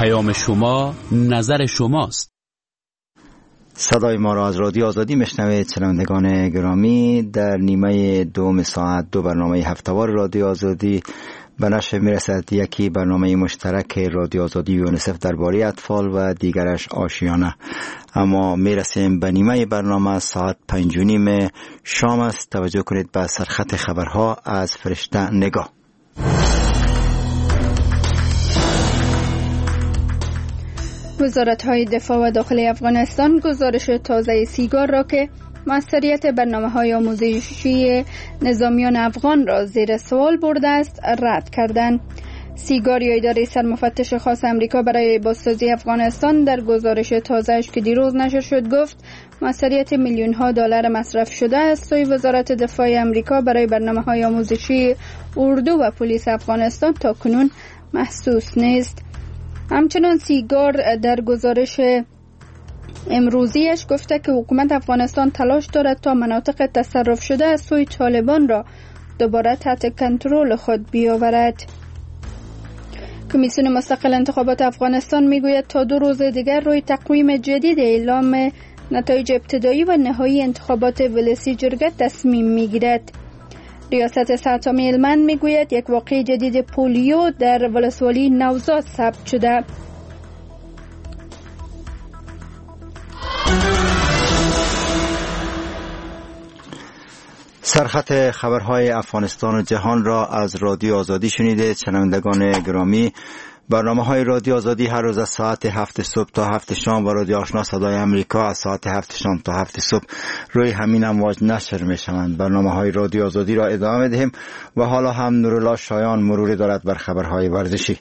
پیام شما نظر شماست. صدای ما را از رادیو آزادی میشنوید شنوندگان گرامی. در نیمه دوم ساعت دو برنامه هفته‌وار رادیو آزادی به نشر میرسد. یکی برنامه مشترک رادیو آزادی و یونیسف درباره اطفال و دیگرش آشیانه. اما میرسیم به نیمه برنامه. ساعت 5:30 شام است. توجه کنید به سرخط خبرها از فرشته نگاه. وزارت‌های دفاع و داخلی افغانستان گزارش تازه سیگار را که موثریت برنامه‌های آموزشی نظامیان افغان را زیر سوال برده است رد کردند. سیگار یا اداره سرمفتش خاص امریکا برای بازسازی افغانستان در گزارش تازه‌اش که دیروز نشر شد گفت موثریت میلیون‌ها دلار مصرف شده از سوی وزارت دفاع امریکا برای برنامه‌های آموزشی اردو و پلیس افغانستان تاکنون محسوس نیست. همچنان سیگار در گزارش امروزیش گفته که حکومت افغانستان تلاش دارد تا مناطق تصرف شده از سوی طالبان را دوباره تحت کنترل خود بیاورد. کمیسیون مستقل انتخابات افغانستان میگوید تا 2 روز دیگر روی تقویم جدید اعلام نتایج ابتدایی و نهایی انتخابات ولسی جرگه تصمیم میگیرد. ریاست سرطامی هلمند میگوید یک واقعه جدید پولیو در ولسوالی نوزاد ثبت شده. سرخط خبرهای افغانستان و جهان را از رادیو آزادی شنیدید. شنوندگان گرامی، برنامه‌های رادیو آزادی هر روز از ساعت 7 صبح تا 7 شام و رادیو آشنا صدای امریکا از ساعت 7 شام تا 7 صبح روی همین امواج نشر می‌شوند. برنامه‌های رادیو آزادی را ادامه دهیم و حالا هم نورالله شایان مروری دارد بر خبرهای ورزشی.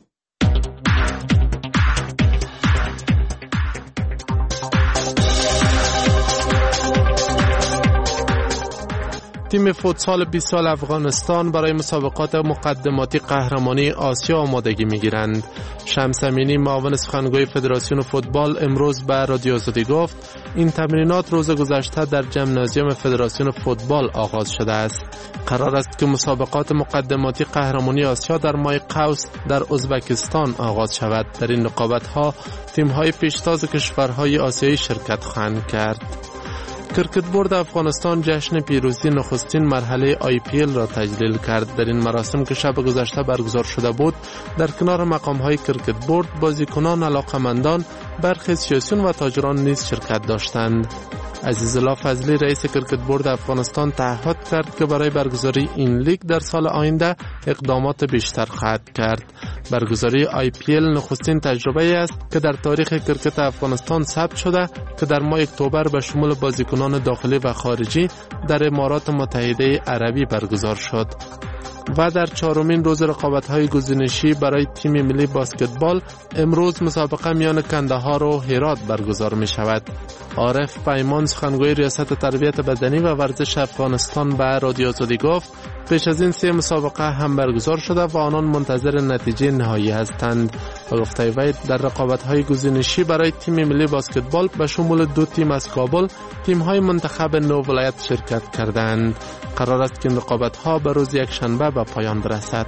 تیم فوتسال 20 سال افغانستان برای مسابقات مقدماتی قهرمانی آسیا آمادگی می‌گیرند. شمس امینی معاون سخنگوی فدراسیون فوتبال امروز به رادیو آزادی گفت این تمرینات روز گذشته در ژیمنازیوم فدراسیون فوتبال آغاز شده است. قرار است که مسابقات مقدماتی قهرمانی آسیا در ماه قوس در ازبکستان آغاز شود. در این رقابت‌ها تیم‌های پیشتاز کشورهای آسیایی شرکت خواهند کرد. کرکت بورد افغانستان جشن پیروزی نخستین مرحله IPL را تجلیل کرد. در این مراسم که شب گذشته برگزار شده بود، در کنار مقام‌های کرکت بورد، بازیکنان، علاقه‌مندان، برخی سیاسیون و تاجران نیز شرکت داشتند. عزیزالله فضلی رئیس کرکت بورد افغانستان تعهد کرد که برای برگزاری این لیگ در سال آینده اقدامات بیشتر خواهد کرد. برگزاری IPL نخستین تجربه است که در تاریخ کرکت افغانستان ثبت شده که در ماه اکتبر به شمول بازیکنان داخلی و خارجی در امارات متحده عربی برگزار شد. و در 4مین روز رقابت‌های گزینشی برای تیم ملی بسکتبال امروز مسابقه میان کندهار و هرات برگزار می شود. عارف پیمان سخنگوی ریاست تربیت بدنی و ورزش افغانستان به رادیو آزادی گفت پیش از این 3 مسابقه هم برگزار شده و آنان منتظر نتیجه نهایی هستند. و گفته وی در رقابت‌های گزینشی برای تیم ملی بسکتبال به شمول 2 تیم از کابل تیم‌های منتخب نو ولایت شرکت کردند. قرار است که این رقابت‌ها به روز یکشنبه به پایان برسد.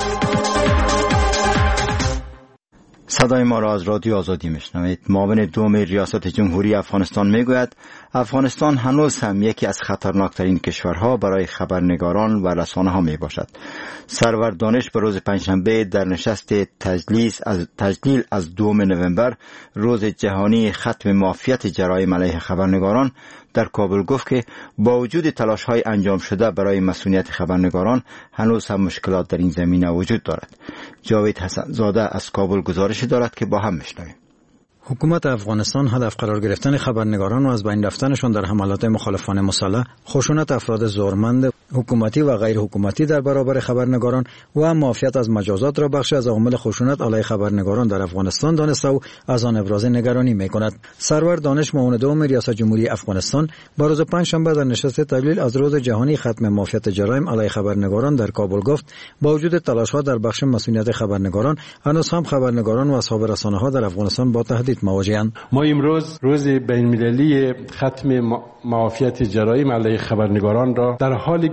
صدای ما را از رادیو آزادی میشنوید. معاون دوم ریاست جمهوری افغانستان میگوید افغانستان هنوز هم یکی از خطرناکترین کشورها برای خبرنگاران و رسانه ها می باشد. سرور دانش به روز پنجشنبه در نشست تجلیل از 2 نوامبر روز جهانی ختم معافیت جرایم علیه خبرنگاران در کابل گفت که با وجود تلاش‌های انجام شده برای مسئولیت خبرنگاران هنوز هم مشکلات در این زمینه وجود دارد. جاوید حسن زاده از کابل گزارش دارد که با هم میشنویم. حکومت افغانستان هدف قرار گرفتن خبرنگاران و از بین رفتنشان در حملات مخالفان مسلح، خشونت افراد زورمند حکومتی و غیر حکومتی در برابر خبرنگاران و معافیت از مجازات را بخشی از عوامل خشونت علیه خبرنگاران در افغانستان دانسته و از آن ابراز نگرانی می‌کند. سرور دانش معاون دوم ریاست جمهوری افغانستان با روز پنجشنبه در نشست تجلیل از روز جهانی ختم معافیت جرایم علیه خبرنگاران در کابل گفت با وجود تلاش‌ها در بخش مسئولیت خبرنگاران هنوز هم خبرنگاران و اصحاب رسانه‌ها در افغانستان با تهدید مواجهند. ما امروز روز بین‌المللی ختم معافیت جرایم علیه خبرنگاران را در حال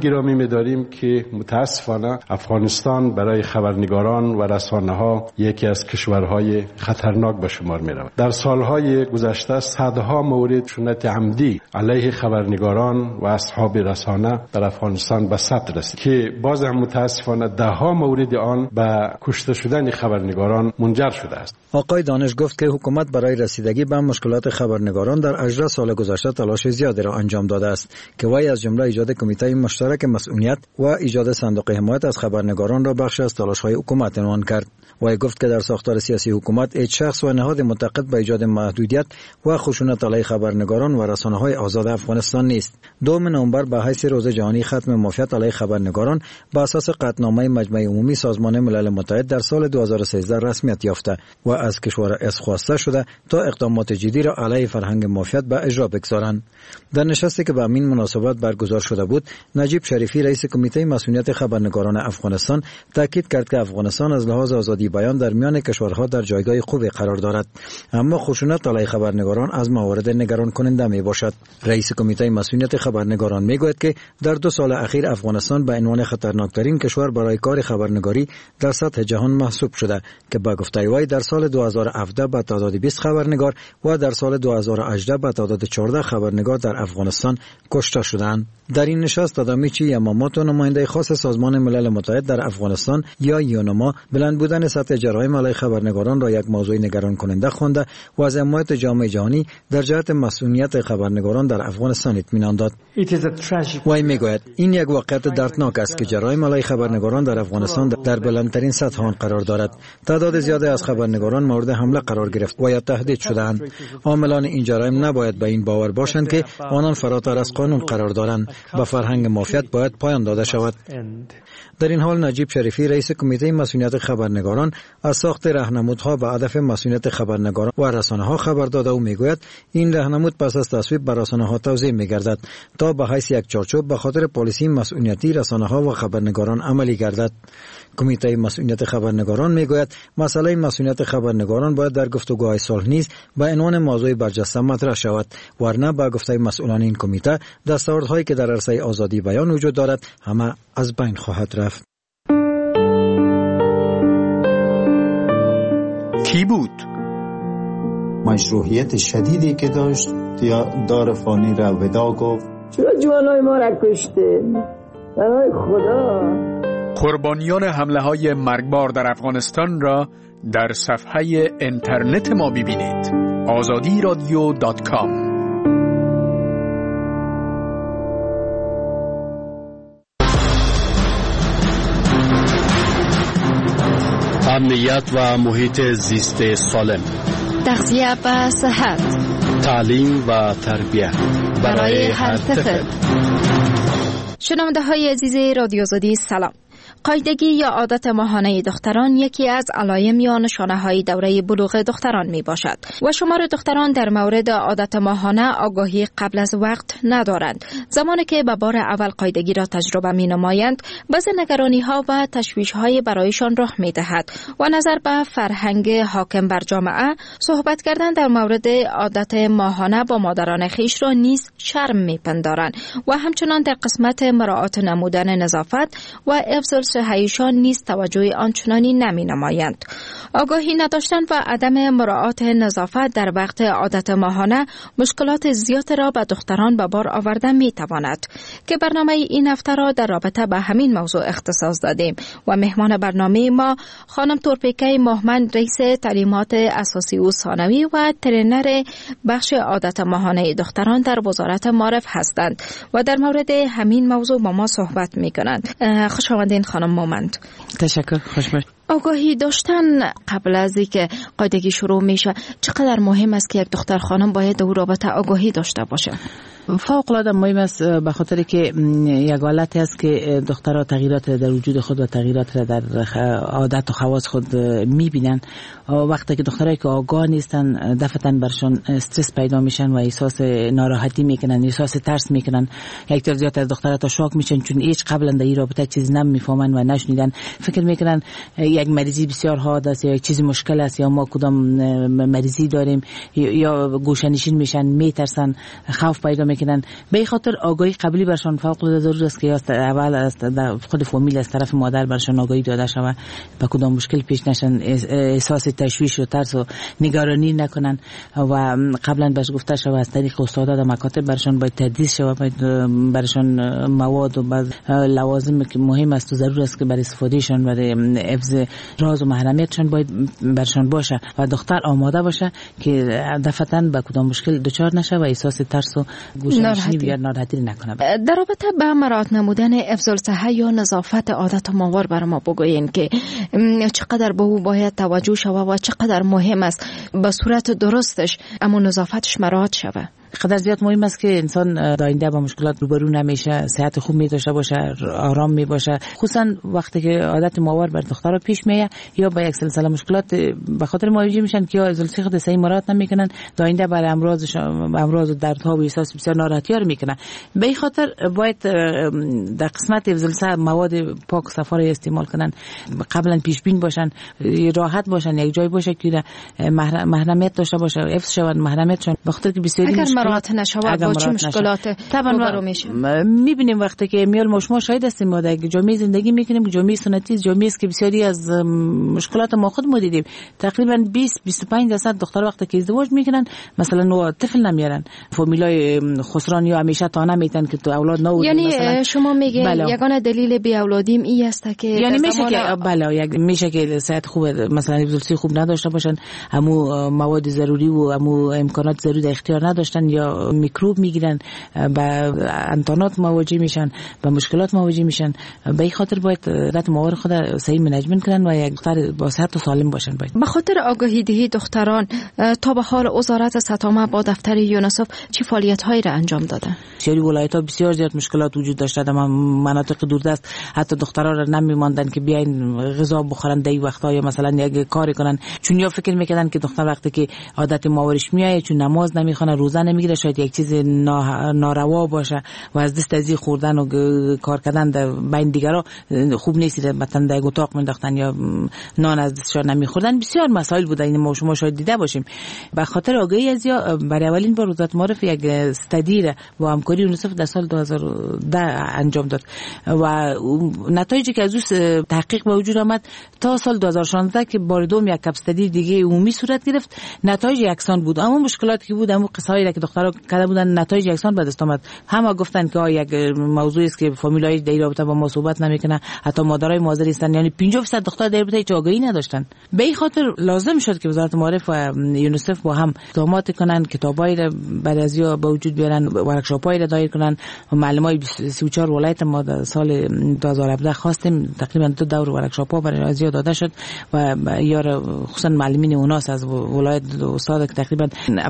گرامی می‌داریم که متاسفانه افغانستان برای خبرنگاران و رسانه‌ها یکی از کشورهای خطرناک به شمار می‌رود. در سالهای گذشته صدها مورد خشونت عمدی علیه خبرنگاران و اصحاب رسانه در افغانستان به ثبت رسید که باز هم متاسفانه ده‌ها مورد آن به کشته شدن خبرنگاران منجر شده است. آقای دانش گفت که حکومت برای رسیدگی به مشکلات خبرنگاران در 18 سال گذشته تلاش زیادی را انجام داده است که وی از جمله ایجاد کمیته مشترک مسئولیت و ایجاد صندوق حمایت از خبرنگاران را بخش از تلاش‌های حکومت عنوان کرد. وی گفت که در ساختار سیاسی حکومت هیچ شخص و نهاد معتقد به ایجاد محدودیت و خشونت علیه خبرنگاران و رسانه‌های آزاد افغانستان نیست. 2 نوامبر به حیث روز جهانی ختم مافیات علیه خبرنگاران بر اساس قطعنامه مجمع عمومی سازمان ملل متحد در سال 2013 رسمیت یافته و از کشورها خواسته شده تا اقدامات جدی را علیه فرهنگ مافیات به اجرا بگذارند. در نشستی که به همین مناسبت برگزار شده بود، نجیب شریفی رئیس کمیته مسئولیت خبرنگاران افغانستان تاکید کرد که افغانستان از لحاظ آزادی بیان در میان کشورها در جایگاه خوبی قرار دارد، اما خشونت علیه خبرنگاران از موارد نگران کننده می باشد. رئیس کمیته مسئولیت خبرنگاران می گوید که در 2 سال اخیر افغانستان به عنوان خطرناکترین کشور برای کار خبرنگاری در سطح جهان محسوب شده که به گفته وی در سال 2017 به تعداد 20 خبرنگار و در سال 2018 به تعداد 14 خبرنگار در افغانستان کشته شدند. در این نشست تادامیچی یاماموتو نماینده خاص سازمان ملل متحد در افغانستان یا یونما بلند بودن سطح جرایم علیه خبرنگاران را یک موضوع نگران کننده خوانده و از حمایت جامعه جهانی در جهت مسئولیت خبرنگاران در افغانستان اطمینان داد. وی میگوید این یک واقعیت دردناک است که جرایم علیه خبرنگاران در افغانستان در بلندترین سطح آن قرار دارد. تعداد زیادی از خبرنگاران مورد حمله قرار گرفت و یا تهدید شدند. عاملان این جرایم نباید به این باور باشند که آنان فراتر از قانون قرار دارند. به فرهنگ مافیات باید پایان داده شود. در این حال نجیب شریفی رئیس کمیته مسئولیت خبرنگاران از ساخت راهنمودها به هدف مسئولیت خبرنگاران و رسانه‌ها خبر داده و میگوید این راهنمود پس از تصویب بر رسانه‌ها توزیع می‌گردد تا به حیث یک چارچوب به خاطر پالیسی مسئولیتی رسانه‌ها و خبرنگاران عملی گردد. کمیته مسئولیت خبرنگاران میگوید مسئله مسئولیت خبرنگاران باید در گفتگوهای صلح نیز به عنوان موضوع برجسته مطرح شود، ورنه به گفته مسئولان این کمیته دستاوردهایی که در عرصه آزادی بیان وجود دارد همه از بین خواهد رفت. کی بود؟ مشروعیت شدیدی که داشت یا دار فانی را ودا گفت. چرا جوانای ما را کشته؟ برای خدا. قربانیان حمله های مرگبار در افغانستان را در صفحه اینترنت ما ببینید. azadiradio.com. امنیت و محیط زیست سالم، تغذیه و صحت، تعلیم و تربیت برای هر طفل. شنونده های عزیز رادیو آزادی سلام. قاعدگی یا عادت ماهانه دختران یکی از علائم یا نشانه‌های دوره بلوغ دختران می باشد و شمار دختران در مورد عادت ماهانه آگاهی قبل از وقت ندارند. زمانی که به بار اول قاعدگی را تجربه می نمایند، بعضی نگرانی‌ها و تشویش‌های برایشان راه می دهد و نظر به فرهنگ حاکم بر جامعه، صحبت کردن در مورد عادت ماهانه با مادران خویش را نیز شرم می پندارند و همچنان در قسمت مراعات نمودن نظافت و افضل صحیشان نیز توجه آنچنانی نمی نمایند. آگاهی نداشتن و عدم مراعات نظافت در وقت عادت ماهانه مشکلات زیاد را به دختران به بار آوردن می تواند که برنامه این هفته را در رابطه به همین موضوع اختصاص دادیم و مهمان برنامه ما خانم تورپیکه مهمن، رئیس تعلیمات اساسی و ثانوی و ترینر بخش عادت ماهانه دختران در وزارت معارف هستند و در مورد همین موضوع با ما صحبت می کنند. خوش آمدین خانم مومند. تشکر. خوش باشید. آگاهی داشتن قبل از اینکه قاعدگی شروع میشه چقدر مهم است که یک دختر خانم باید در رابطه آگاهی داشته باشه؟ فوق العاده مهم است، به خاطر که یک حالتی است که دخترها تغییرات در وجود خود و تغییرات در عادت و خواص خود میبینن. وقتی که دخترایی که آگاه نیستن دفعتاً برشان استرس پیدا میشن و احساس ناراحتی میکنن، احساس ترس میکنن. یک طرف زیاد از دخترها تا شوک میشن چون هیچ قبلا در این رابطه چیز نمیفهمن و نشنیدن. فکر میکنن یک مریضی بسیار حاد است یا یک چیزی مشکل است یا ما کدام مریضی داریم یا گوشه‌نشین میشن، میترسن، خوف پیدا میکنن. به خاطر آگاهی قبلی برشان فوق العاده ضروری است که اول از خود فامیل از طرف مادر برشان آگاهی داده شود، به کدام مشکل پیش نشن، احساس تشویش و ترس و نگرانی نکنن و قبلا بهش گفته شود از طریق استادا در مکاتب برشان باید تدریس شود، باید برشان مواد و بعض لوازم که مهم است و ضرور است که برای استفادهشان برای حفظ راز و محرمیتشان باید برشان باشه و دختر آماده باشه که دفعتاً به کدام مشکل دچار نشه و احساس ترس و گوشه‌نشینی یا ناراحتی نکنه. در رابطه با مراعات نمودن حفظ الصحه یا نظافت عادت و ماور برای ما بگوین که چقدر به او باید توجه شود و چقدر مهم است به صورت درستش اما نظافتش مراعات شود. قدر زیاد مهم است که انسان داینده با مشکلات روبرو نمیشه، صحت خوب می داشته باشه، آرام می باشه، خصوصا وقتی که عادت ماور بر دخترها پیش میاد یا با یک سلسله مشکلات به خاطر مواجه میشن که یا ازولسی خود صحیح مراعات نمیکنن، داینده بر امراض و دردها و احساس بسیار ناراحتی ها رو میکنن. به این خاطر باید در قسمت ازولسی مواد پاک و صفا رو استعمال کنن، قبلا پیش بین باشن، راحت باشن، یک جای باشه که محرمیت داشته باشه، حفظ شود محرمیتشون، به خاطر که بسیاری مراعات نشود با چه مشکلات روبرو میشه. میبینیم وقتی که میال شما شاهد هستیم ما در جامعه زندگی میکنیم، جامعه سنتی، جامعه است که بسیاری از مشکلات ما خود ما دیدیم. تقریبا 20-25% دختر وقتی که ازدواج میکنن مثلا طفل نمیارن، فامیلای خسران یا همیشه تا نمیتن که تو اولاد نور. یعنی مثلا شما میگه یگانه دلیل بی اولادیم این است که یعنی میشه که میشه که صحت خوب مثلا ابزارسی خوب نداشته باشن، همو مواد ضروری و همو امکانات ضروری در اختیار نداشتن یا میکروب میگیرن، با انتانات مواجه میشن، با مشکلات مواجه میشن. به این خاطر باید عادت ماور خود صحیح منیجمنت کنن و یک دختر با صحت و سالم باشن. باید به خاطر آگاهی دهی دختران تا به حال وزارت ستامه با دفتر یونیسف چه فعالیت‌هایی را انجام داده؟ بسیاری ولایت‌ها بسیار زیاد مشکلات وجود داشته، در مناطق دوردست حتی دخترها را نمی‌ماندن که بیاین غذا بخورن در وقت‌ها یا مثلا یک کاری کنن، چون یا فکر می‌کردن که دختر وقتی که عادت ماورش میاد چون نماز نمی‌خونه، روزه نمیگیره، شاید یک چیز ناروا باشه و از دست ازی خوردن و کار کردن در بین دیگرها خوب نیست، مثلا در اتاق مینداختن یا نان از دستشان نمیخوردن. بسیار مسائل بوده، این ما شما شاید دیده باشیم. به خاطر آگاهی از یا برای اولین بار وزارت معارف یک استادی را با همکاری یونیسف در سال 2010 انجام داد و نتایجی که از اون تحقیق به وجود آمد تا سال 2016 که بار دوم یک استادی دیگه عمومی صورت گرفت، نتایج یکسان بود. اما مشکلاتی که بود، اما قصه‌هایی که دخترها کرده بودن نتایج یکسان به دست آمد. همه گفتن که یک موضوعی است که فامیلای در رابطه با ما صحبت نمیکنه، حتی مادرای مادری هستن، یعنی 50% دختر در رابطه هیچ آگاهی نداشتن. به این خاطر لازم شد که وزارت معارف و یونیسف با هم اقدامات کنن، کتابایی را برای ازیا به وجود بیارن، ورکشاپایی را دایر کنن. معلمای 34 ولایت ما در سال 2017 خواستیم، تقریبا 2 دور ورکشاپ‌ها برای ازیا داده شد و یار خصوصا معلمین اوناس از ولایت استاد تقریبا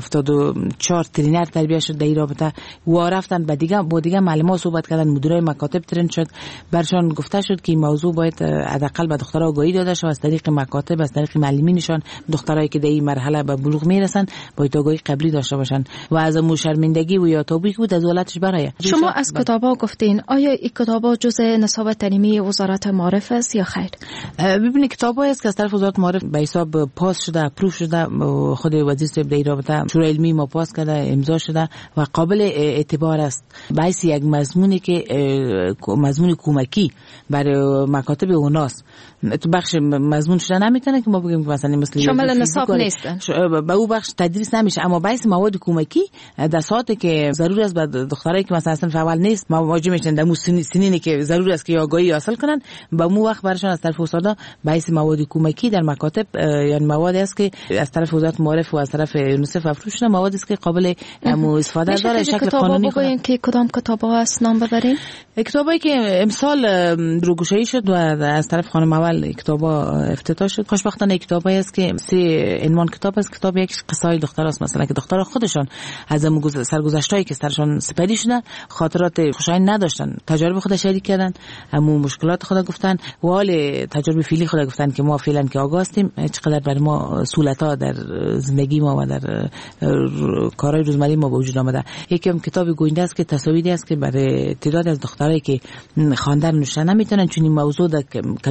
74 ترینر تربیت شد در رابطه و رفتن با دیگه معلم‌ها صحبت کردن، مدیرای مکاتب ترند شد، برشان گفته شد که این موضوع باید حداقل به دخترها آگاهی داده شود از طریق مکاتب، از طریق معلمینشان. دخترایی که در این مرحله به بلوغ میرسن باید آگاهی قبلی داشته باشن و از شرمندگی و یا توبیک بود از ولایتش برای. شما از کتابا گفتین، آیا این کتابا جزء نصاب تعلیمی وزارت معارف است یا خیر؟ ببینید کتابایی است که از طرف وزارت معارف به حساب پاس شده، اپروف شده، خود وزیر صاحب در رابطه شورای علمی ما پاس کرده، امضا شده و قابل اعتبار است. باعث یک مضمونی که مضمون کمکی برای مکاتب اوناست، تو بخش مضمون شده نمیتونه که ما بگیم که مثلا مثل شامل نصاب نیستن، به اون بخش تدریس نمیشه، اما باعث مواد کمکی در ساعتی که ضرور است به دخترایی که مثلا اصلا فعال نیست مواجه میشن در سنینی که ضرور است که آگاهی حاصل کنن، به اون وقت براشون از طرف استادا باعث مواد کمکی در مکاتب، یعنی مواد است که از طرف وزارت معارف و از طرف یونیسف افروش شده، مواد است که قابل استفاده داره. شکل قانونی بگوین که کدام کتاب‌ها هست نام ببرین؟ کتابایی که امسال روگشایی شد و از طرف خانم اول کتابا افتتاح شد. خوشبختانه کتابایی است که 3 عنوان کتاب است. کتاب یک قصه‌های دختر است، مثلا که دخترها خودشان از سرگذشتایی که سرشان سپری شدن خاطرات خوشایند نداشتن، تجارب خود شریک کردن، همون مشکلات خود گفتن و حال تجربه فعلی خود گفتن که ما فعلا که آگاه هستیم چقدر برای ما سهولت‌ها در زندگی ما و در کارهای روزمره ما به وجود آمده. یکم کتاب گوینده است که تصاویری است که برای تعداد از دخترایی که خواندن نوشتن نمیتونن، چون این موضوع در کمیونیتی ها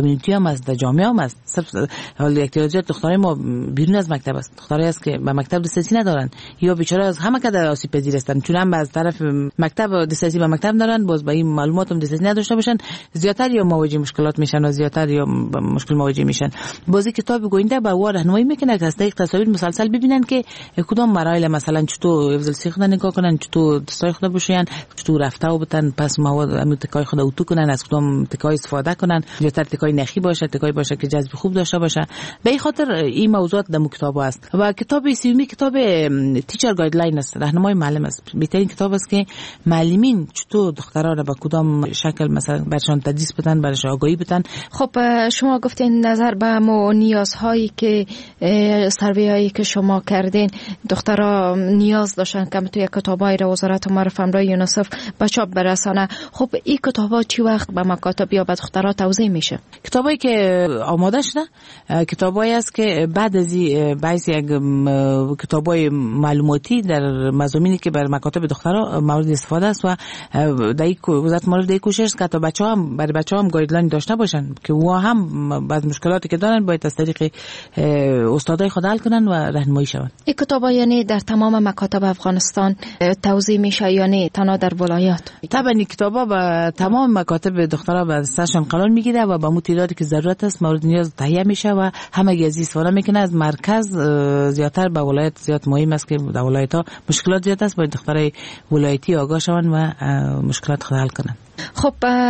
هم است، در جامعه هم است. صرف حال احتیاجات دخترای ما بیرون از مکتب است. دخترایی است که به مکتب دسترسی ندارن یا بیچاره از همه کده آسیب پذیر هستند، چون هم از طرف مکتب دسترسی به مکتب دارن، باز با این معلومات هم دسترسی نداشته باشن، زیاتر یا مواجه مشکلات میشن و زیاتر یا مشکل مواجه میشن. بازی کتاب گوینده به وار راهنمایی میکنه که از طریق تصاویر مسلسل ببینن که کدام مراحل مثلا چطور افضل سیخ نگاه کنن، چطور دستای خود بشوین، چطور رفته و بتن پس مواد امید تکای خود اوتو کنن، از کدام تکای استفاده کنن، زیاتر تکای نخی باشه، تکای باشه که جذب خوب داشته باشه. به این خاطر این موضوعات در کتاب است. و کتاب سیومی کتاب تیچر گایدلاین است، راهنمای معلم است. بهترین کتاب است که معلمین چطور دخترها را به کدام شکل مثلا برشان تدریس بدن، برش آگاهی بدن. خب شما گفتین نظر به نیازهایی که سرویایی که شما کردین دخترها نیاز داشتن که توی کتابای وزارت معارف همراه یونیسف به چاپ برسانه. خب این کتابا چی وقت به مکاتب یا به دخترها توزیع میشه؟ کتابایی که آماده شده کتابایی است که بعد از بعضی یک کتابای معلوماتی در مضامینی که بر مکاتب دخترها مورد استفاده است و در وزارت معارف در کوشش است که تا بچه‌ها برای بچه‌ها گایدلاین داشته باشن که و هم بعض مشکلاتی که دارن باید از طریق استادای خود حل کنن و راهنمایی شون. این کتابا یعنی در تمام مکاتب افغانستان توزیع میشه یا نه تنها در ولایات؟ طبعا این کتابا به تمام مکاتب دخترها به سرشان قرار میگیره و با تعدادی که ضرورت است مورد نیاز تهیه میشه و همه از استفاده میکنه. از مرکز زیاتر به ولایت زیاد مهم است که در ولایت ها مشکلات زیاد است، باید دخترای ولایتی آگاه شون و مشکلات خود حل کنن. خب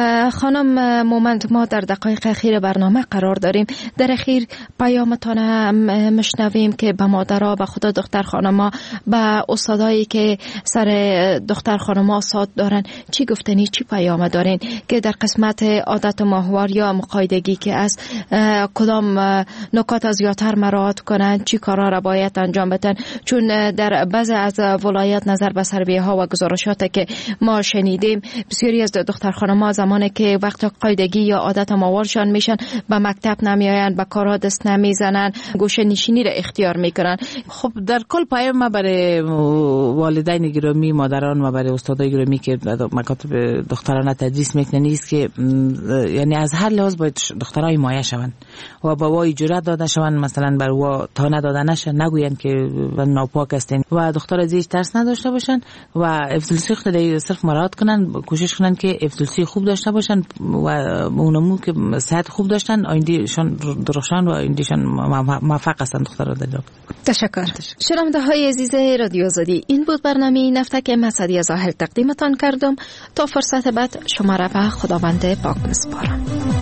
خانم مومند، ما در دقایق اخیر برنامه قرار داریم. در اخیر پیامتان مشنویم که به مادرها، به خود دختر خانما، به استادایی که سر دختر خانما ساد دارن چی گفتنی، چی پیام دارین که در قسمت عادت ماهوار یا مقایدگی که از کدام نکات از زیادتر مراعات کنن، چی کارا را باید انجام بدن؟ چون در بعضی از ولایات نظر به سرویه ها و گزارشات که ما شنیدیم بسیاری از دختر خانما زمانی که وقت قاعدگی یا عادت ماهوارشان میشن به مکتب نمیآیند، به کارها دست نمیزنن، گوشه نشینی را اختیار میکنن. خب در کل پیام ما برای والدین گرامی، مادران و برای استادای گرامی که مکاتب دخترانه تدریس میکنن نیست که یعنی از هر لحاظ باید دخترای مایه شوند و با وای جرأت داده شوند، مثلا بر وا تا نداده نشن، نگوین که ناپاک هستین و دختر از هیچ ترس نداشته باشن و افضلسی خود صرف مراعات کنن، کوشش کنن که افضلسی خوب داشته باشن و اونمو که صحت خوب داشتن آیندهشان درخشان و آیندهشان موفق هستن دخترها در جامعه. تشکر. شنونده های عزیز رادیو آزادی، این بود برنامه این هفته که مسعدی زاهل تقدیمتان کردم. تا فرصت بعد شما را به خداوند پاک میسپارم.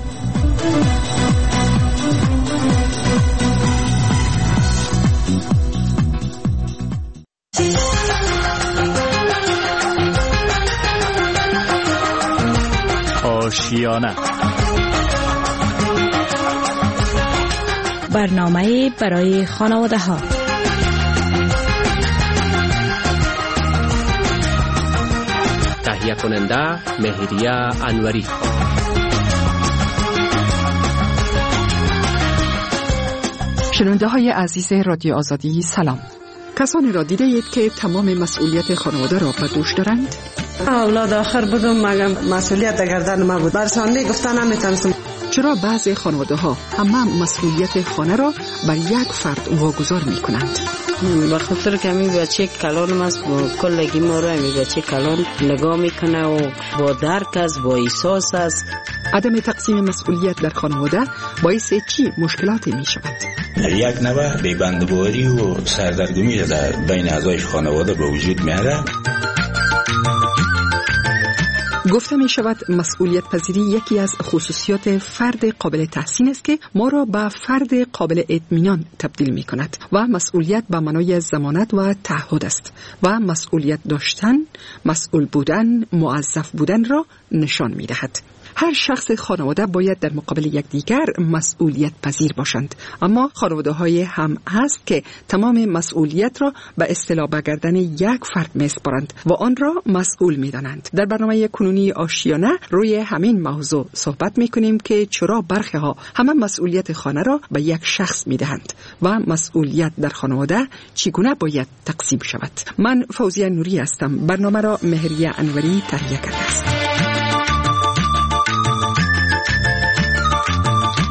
آشیانه، برنامه برای خانواده ها. تهیه کننده مهریه انوری. شنونده های عزیز رادیو آزادی سلام. کسانی را دیده اید که تمام مسئولیت خانواده را به دوش دارند؟ اولاد آخر بودم مگم مسئولیت در گردن ما بود، برسانده گفتن نمیتونستم. چرا بعضی خانواده ها همه مسئولیت خانه را بر یک فرد واگذار می کنند؟ به خاطر که همین بچه کلانم است، با کلگی ما رو همین بچه کلان نگاه میکنه و با درک است، با احساس است. عدم تقسیم مسئولیت در خانواده باعث چی مشکلاتی می شود؟ یک نوع بی‌بندوباری و سردرگمی در بین اعضای خانواده به وجود میاره. گفته می شود مسئولیت پذیری یکی از خصوصیات فرد قابل تحسین است که ما را به فرد قابل اطمینان تبدیل می کند و مسئولیت به معنای ضمانت و تعهد است و مسئولیت داشتن، مسئول بودن، موظف بودن را نشان می دهد. هر شخص خانواده باید در مقابل یکدیگر مسئولیت پذیر باشند، اما خانواده های هم هست که تمام مسئولیت را به اصطلاح به گردن یک فرد میسپارند و آن را مسئول میدانند. در برنامه کنونی آشیانه روی همین موضوع صحبت میکنیم که چرا برخی ها همه مسئولیت خانه را به یک شخص میدهند و مسئولیت در خانواده چگونه باید تقسیم شود. من فوزیه نوری هستم. برنامه را مهریه انوری تهیه کرده است.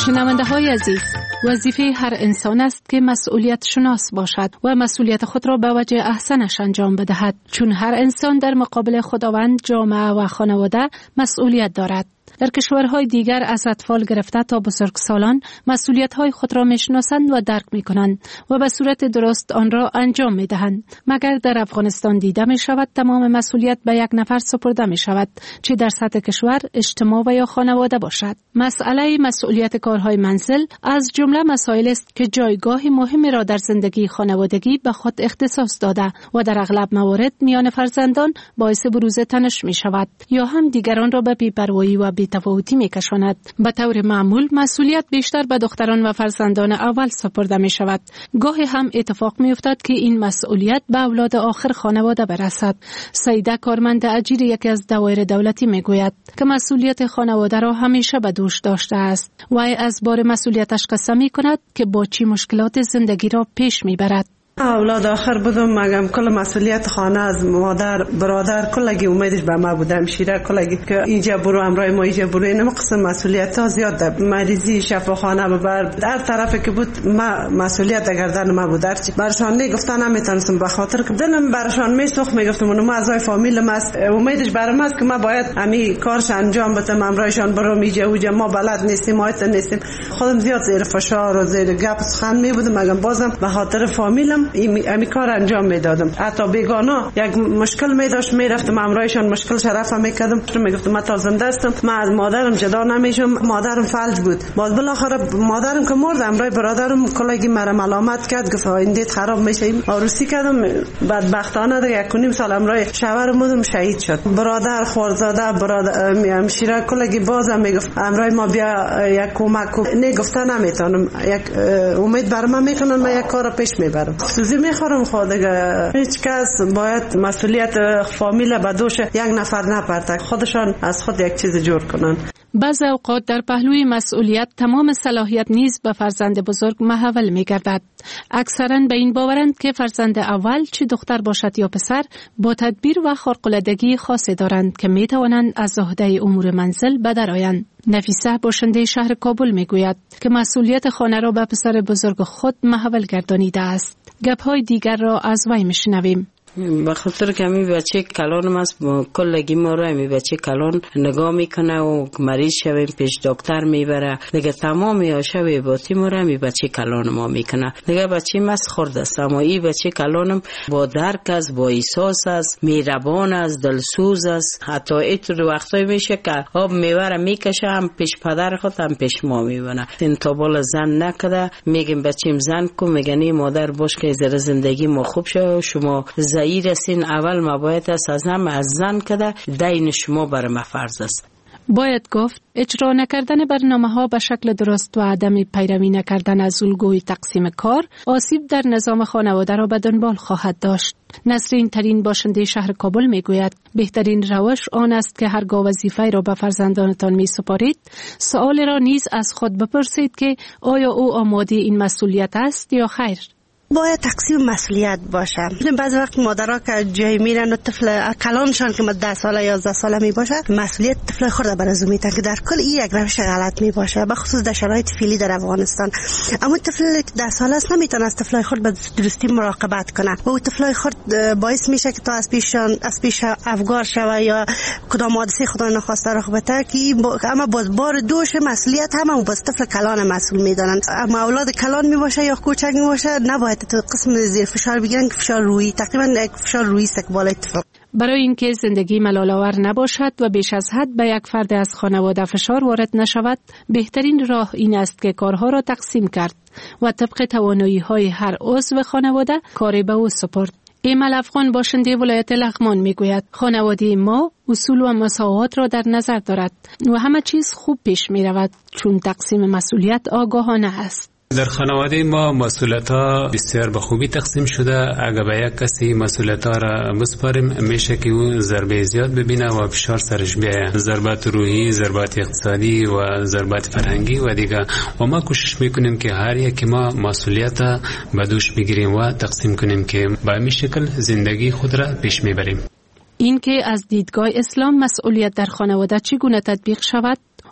شنونده های عزیز، وظیفه هر انسان است که مسئولیت شناس باشد و مسئولیت خود را به وجه احسنش انجام بدهد، چون هر انسان در مقابل خداوند، جامعه و خانواده مسئولیت دارد. در کشورهای دیگر از اطفال گرفته تا بزرگسالان مسئولیت‌های خود را می‌شناسند و درک می‌کنند و به صورت درست آن را انجام می‌دهند. مگر در افغانستان دیده می‌شود تمام مسئولیت به یک نفر سپرده می‌شود، چه در سطح کشور، اجتماع و یا خانواده باشد. مسئله مسئولیت کارهای منزل از جمله مسائل است که جایگاه مهمی را در زندگی خانوادگی به خود اختصاص داده و در اغلب موارد میان فرزندان باعث بروز تنش می‌شود یا هم دیگران را به بی‌پروایی و بی‌تفاوتی می‌کشاند. به طور معمول مسئولیت بیشتر به دختران و فرزندان اول سپرده می‌شود. گاهی هم اتفاق می‌افتد که این مسئولیت به اولاد آخر خانواده برسد. سیده کارمند اجیر یکی از دوایر دولتی می‌گوید که مسئولیت خانواده را همیشه به دوش داشته است. وی از بار مسئولیتش قسم می‌کند که با چی مشکلات زندگی را پیش می‌برد. اولاد آخر بودم، مگم کل مسئولیت خانه از مادر برادر کلگی امیدش به ما بودم، شیره کلگی که اینجا برو همراه ما اینجا برو، اینم قسم مسئولیت ها زیاد ده. مریضی شفاخانه ببر، در طرفی که بود ما مسئولیت گردن ما بود. برشان نگفتن نمیتونستم به خاطر که دلم برشان میسوخت، میگفتم اونم اعضای فامیلم است، امیدش برام است که ما باید همین کارش انجام بدم، همراهشان برو میجا اوجا، ما بلد نیستیم، مایت نیستیم. خودم زیاد زیر فشار و زیر گپ سخن میبودم، مگم بازم به خاطر فامیلم این کار انجام میدادم. حتی بیگانا یک مشکل میداشت میرفتم همراهشان، مشکل شرف میکردم، میگفتم من تا زنده هستم، من از مادرم جدا نمیشم. مادرم فلج بود، باز بالاخره مادرم که مرد، همراه برادرم کلاگی مرا ملامت کرد، گفت ایندیت خراب میشه. عروسی کردم، بدبختانه در 1.5 سال همراه شوهرم شهید شد. برادر خورزاده، برادر همشیره کلاگی بازم میگفت همراه ما بیا یک کمک نگفتن نمیتونم، یک امید بر من میکنن، من یک کار پیش میبرم. سوزی میخورم خودگه. هیچ کس باید مسئولیت فامیل به دوش یک نفر نپرتک، خودشان از خود یک چیز جور کنن. بعض اوقات در پهلوی مسئولیت تمام صلاحیت نیز به فرزند بزرگ محول می‌گردد. اکثراً به این باورند که فرزند اول چه دختر باشد یا پسر با تدبیر و خارق‌العادگی خاصی دارند که می‌توانند از عهده امور منزل بدرآیند. نفیسه باشنده شهر کابل میگوید که مسئولیت خانه را به پسر بزرگ خود محول گردانیده است. گپ‌های دیگر را از وی می‌شنویم. به خاطر که می بچه کلانم است، کلگی ما رو می بچه کلان نگاه میکنه و مریض شویم پیش دکتر میبره دیگه، تمام یا شوی باتی ما رو می بچه کلان ما میکنه دیگه. بچه مست خورد است، اما این بچه کلانم با درک است، با احساس است، میربان است، دلسوز است. حتی اینطور وقتایی میشه که آب میبره میکشه، هم پیش پدر خود هم پیش ما میبنه. انتبال زن نکده، میگیم بچیم زن کن، میگنی مادر باش که زندگی ما خوب شه، شما زیر هستین، اول ما باید از زن کده، دین شما بر ما فرض است. باید گفت اجرا نکردن برنامه‌ها به شکل درست و عدم پیروی نکردن از الگوی تقسیم کار آسیب در نظام خانواده را به دنبال خواهد داشت. نسرین ترین باشنده شهر کابل میگوید بهترین روش آن است که هرگاه وظیفه را به فرزندانتان میسپارید، سؤال را نیز از خود بپرسید که آیا او آماده این مسئولیت است یا خیر. باید تقسیم مسئولیت باشه. بعضی وقت مادرها که جای میرن و طفل کلانشان که 10 ساله 11 ساله می باشه، مسئولیت طفل خود بر از میتن که در کل این یک روش غلط می باشه، به خصوص در شرایط فعلی در افغانستان. اما طفل 10 ساله است نمیتونه از طفلای خود به درستی مراقبت کنه و طفلای خود باعث میشه که تا از پیش افگار شوه یا کدام حادثه خدا نخواسته رخ بده، که اما باز بار دوش مسئولیت هم باز طفل کلان مسئول میدانن. اما اولاد کلان می باشه یا کوچک می باشه، نباید تو قسم زیر فشار بگیرن که فشار روحی، تقریبا یک فشار روحی استقبال اتفاق. برای اینکه زندگی ملال‌آور نباشد و بیش از حد به یک فرد از خانواده فشار وارد نشود، بهترین راه این است که کارها را تقسیم کرد و طبق توانایی‌های هر عضو خانواده کاری به او سپرد. ایمل افغان باشنده ولایت لغمان میگوید خانواده ما اصول و مساوات را در نظر دارد و همه چیز خوب پیش می رود چون تقسیم مسئولیت آگاهانه است. در خانواده ما مسئولیت‌ها بسیار به خوبی تقسیم شده. اگر به یک کسی مسئولیت‌ها را بسپاریم میشه که او ضربه زیاد ببینه و فشار سرش بیاید، ضربات روحی، ضربات اقتصادی و ضربات فرهنگی و دیگه. و ما کوشش میکنیم که هر یک ما مسئولیت به دوش بگیریم و تقسیم کنیم که به این شکل زندگی خود را پیش میبریم. این که از دیدگاه اسلام مسئولیت در خانواده چگونه تطبیق شود،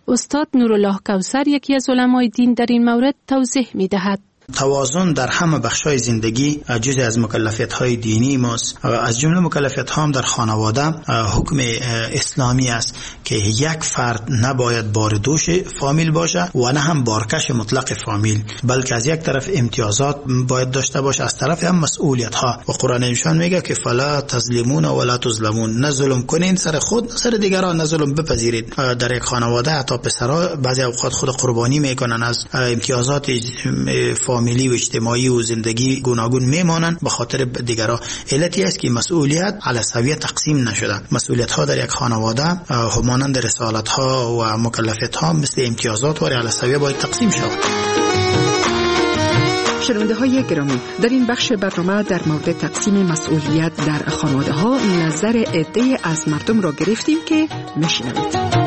استاد نورالله کوثر یکی از علمای دین در این مورد توضیح می‌دهد. توازن در همه بخش‌های زندگی جزء از مکلفیت‌های دینی ماست. از جمله مکلفیت‌ها هم در خانواده حکم اسلامی است که یک فرد نباید باردوش فامیل باشه و نه هم بارکش مطلق فامیل، بلکه از یک طرف امتیازات باید داشته باشه، از طرف هم مسئولیت‌ها. و قرآن نشان میگه که فلا تظلمون ولا تظلمون، نه ظلم کنین سر خود نه سر دیگران، نه ظلم بپذیرید. در یک خانواده حتی پسرها بعضی اوقات خود قربانی میکنن، از امتیازات فامیلی و اجتماعی و زندگی گوناگون میمانند به خاطر دیگران. علتی است که مسئولیت علی سویه تقسیم نشده. مسئولیت ها در یک خانواده همانند رسالت ها و مکلفیت ها مثل امتیازات و علی سویه باید تقسیم شود. شنونده های گرامی، در این بخش برنامه در مورد تقسیم مسئولیت در خانواده ها نظر عده از مردم را گرفتیم که میشنوید.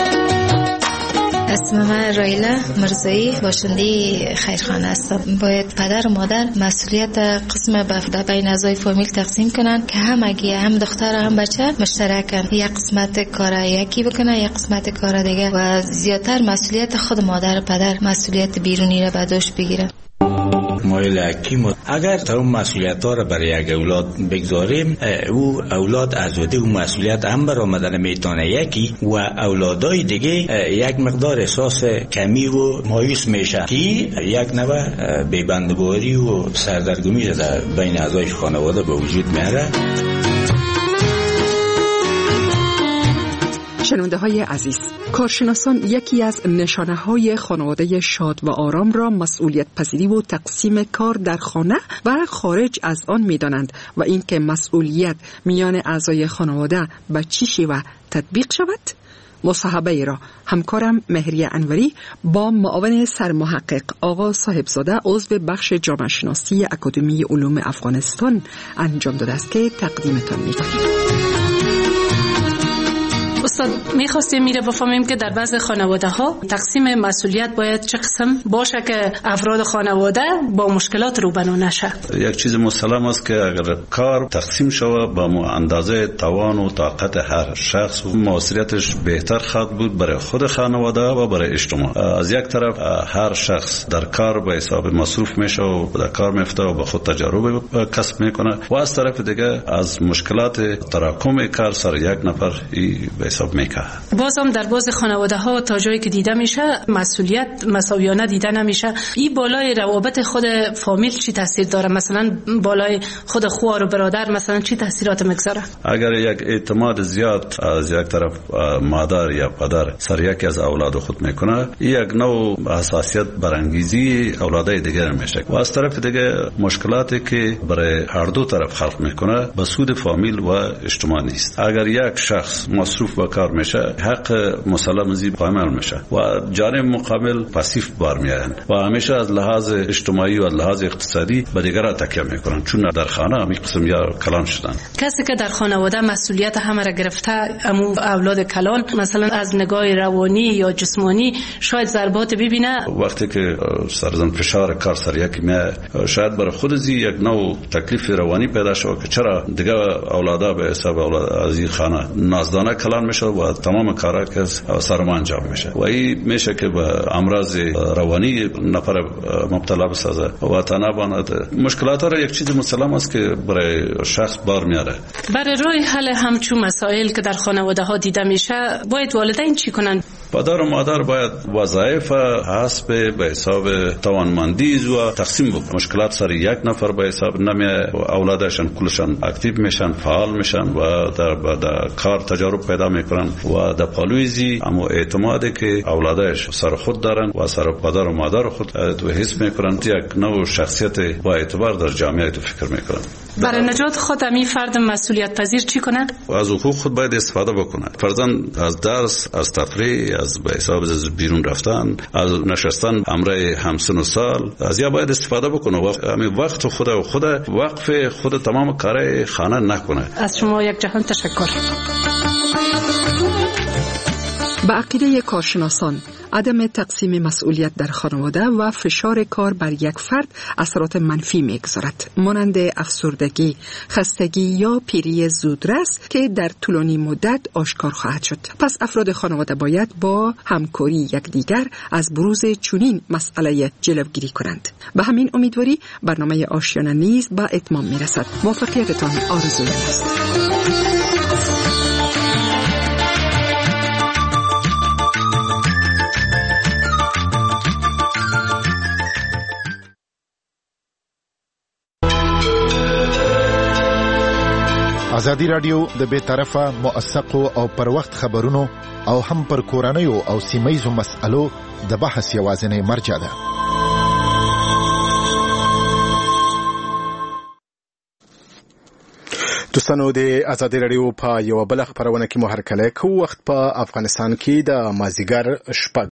اسم من رایلا مرزایی، باشنده خیرخانه هستم. باید پدر و مادر مسئولیت قسم به بین اعضای فامیل تقسیم کنن که هم اگه هم دختر هم بچه مشترکن، یک قسمت کار یکی بکنه یک قسمت کار دیگه و زیادتر مسئولیت خود مادر و پدر مسئولیت بیرونی را به دوش بگیرن. مایل حکیم اگر تمام مسئولیت ها را برای یک اولاد بگذاریم، او اولاد از وده و مسئولیت هم برآمدن میتونه یکی و اولادای دیگه یک مقدار احساس کمی و مایوس میشه که یک نوع بی‌بندباری و سردرگمی در بین اعضای خانواده به وجود میاره. شنونده های عزیز، کارشناسان یکی از نشانه های خانواده شاد و آرام را مسئولیت پذیری و تقسیم کار در خانه و خارج از آن می دانند و اینکه مسئولیت میان اعضای خانواده به چه شیوه تطبیق شود. مصاحبه را همکارم مهریه انوری با معاون سرمحقق آقا صاحبزاده عضو بخش جامعه شناسی اکادمی علوم افغانستان انجام داده است که تقدیمتان می‌کنیم. استاد میخواستیم میره بفهمیم که در بعض خانواده ها تقسیم مسئولیت باید چه قسم باشه که افراد خانواده با مشکلات روبرو نشه. یک چیز مسلم است که اگر کار تقسیم شود با اندازه توان و طاقت هر شخص و موثریتش بهتر خواهد بود برای خود خانواده و برای اجتماع. از یک طرف هر شخص در کار به حساب مصروف میشه و در کار میفته و به خود تجربه کسب میکنه و از طرف دیگه از مشکلات تراکم کار سر یک نفر به حساب میکنه. بازم در بعض خانواده ها تا جایی که دیده میشه مسئولیت مساویانه دیده نمیشه. این بالای روابط خود فامیل چی تاثیر داره؟ مثلا بالای خود خواهر و برادر مثلا چی تاثیرات میگذاره؟ اگر یک اعتماد زیاد از یک طرف مادر یا پدر سر یکی از اولاد خود میکنه، یک نوع حساسیت برانگیزی اولادای دیگر میشه و از طرف دیگه مشکلاتی که برای هر دو طرف خلق میکنه به سود فامیل و اجتماع نیست. اگر یک شخص مصروف به کار میشه، حق مسلم زی قائل میشه و جانب مقابل پاسیف بار میآیند و همیشه از لحاظ اجتماعی و از لحاظ اقتصادی به دیگران تکیه میکنن، چون در خانه همین قسم یا کلان شدن. کسی که در خانواده مسئولیت همه را گرفته، امو اولاد کلان مثلا از نگاه روانی یا جسمانی شاید ضربات ببینه. وقتی که سرزن فشار کار سر یکی میاد، شاید برای خود زی یک نوع تکلیف روانی پیدا شود که چرا دیگه اولادا به حساب اولاد از این خانه نازدانه کلان میشه و تمام کارا که سرما انجام میشه و این میشه که به امراض روانی نفر مبتلا بسازه و تنابانه مشکلات را. یک چیز مسلم است که برای شخص بار میاره. برای راه حل همچون مسائل که در خانواده ها دیده میشه باید والدین چی کنن؟ پدر و مادر باید وظایف حسب به حساب توانمندی و تقسیم بکنن. مشکلات سر یک نفر به حساب نمیاد و اولادشان کلشان اکتیو میشن، فعال میشن و در کار تجارب پیدا میکنن و در پالویزی اما اعتمادی که اولادش سر خود دارن و سر پدر و مادر خود تو حس میکنن، یک نوع شخصیت با اعتبار در جامعه تو فکر میکنن. برای نجات خود امی فرد مسئولیت پذیر چی کنه؟ از حقوق خود باید استفاده بکنه. فرضاً از درس، از تفریح، از به حساب بیرون رفتن، از نشستن همراه همسن و سال، از یا باید استفاده بکنه و همین وقت خود وقف خود تمام کارهای خانه نکنه. از شما یک جهان تشکر. به عقیده کارشناسان عدم تقسیم مسئولیت در خانواده و فشار کار بر یک فرد اثرات منفی می‌گذارد، مانند افسردگی، خستگی یا پیری زودرس که در طولانی مدت آشکار خواهد شد. پس افراد خانواده باید با همکاری یکدیگر از بروز چنین مسئله جلوگیری کنند. به همین امیدواری برنامه آشیانه نیز به اتمام میرسد. موفقیتتان آرزویم است. ازادي رادیو د بے طرفه موثقو او پر وخت خبرونو او هم پر کورنیو او سیمایزو مسألو د بحث یوازینی مرجع ده. دوستانو د ازادي رادیو په یو بل خبرونه کې مو هرکله کو وخت په افغانستان کې د مازیګر شپږ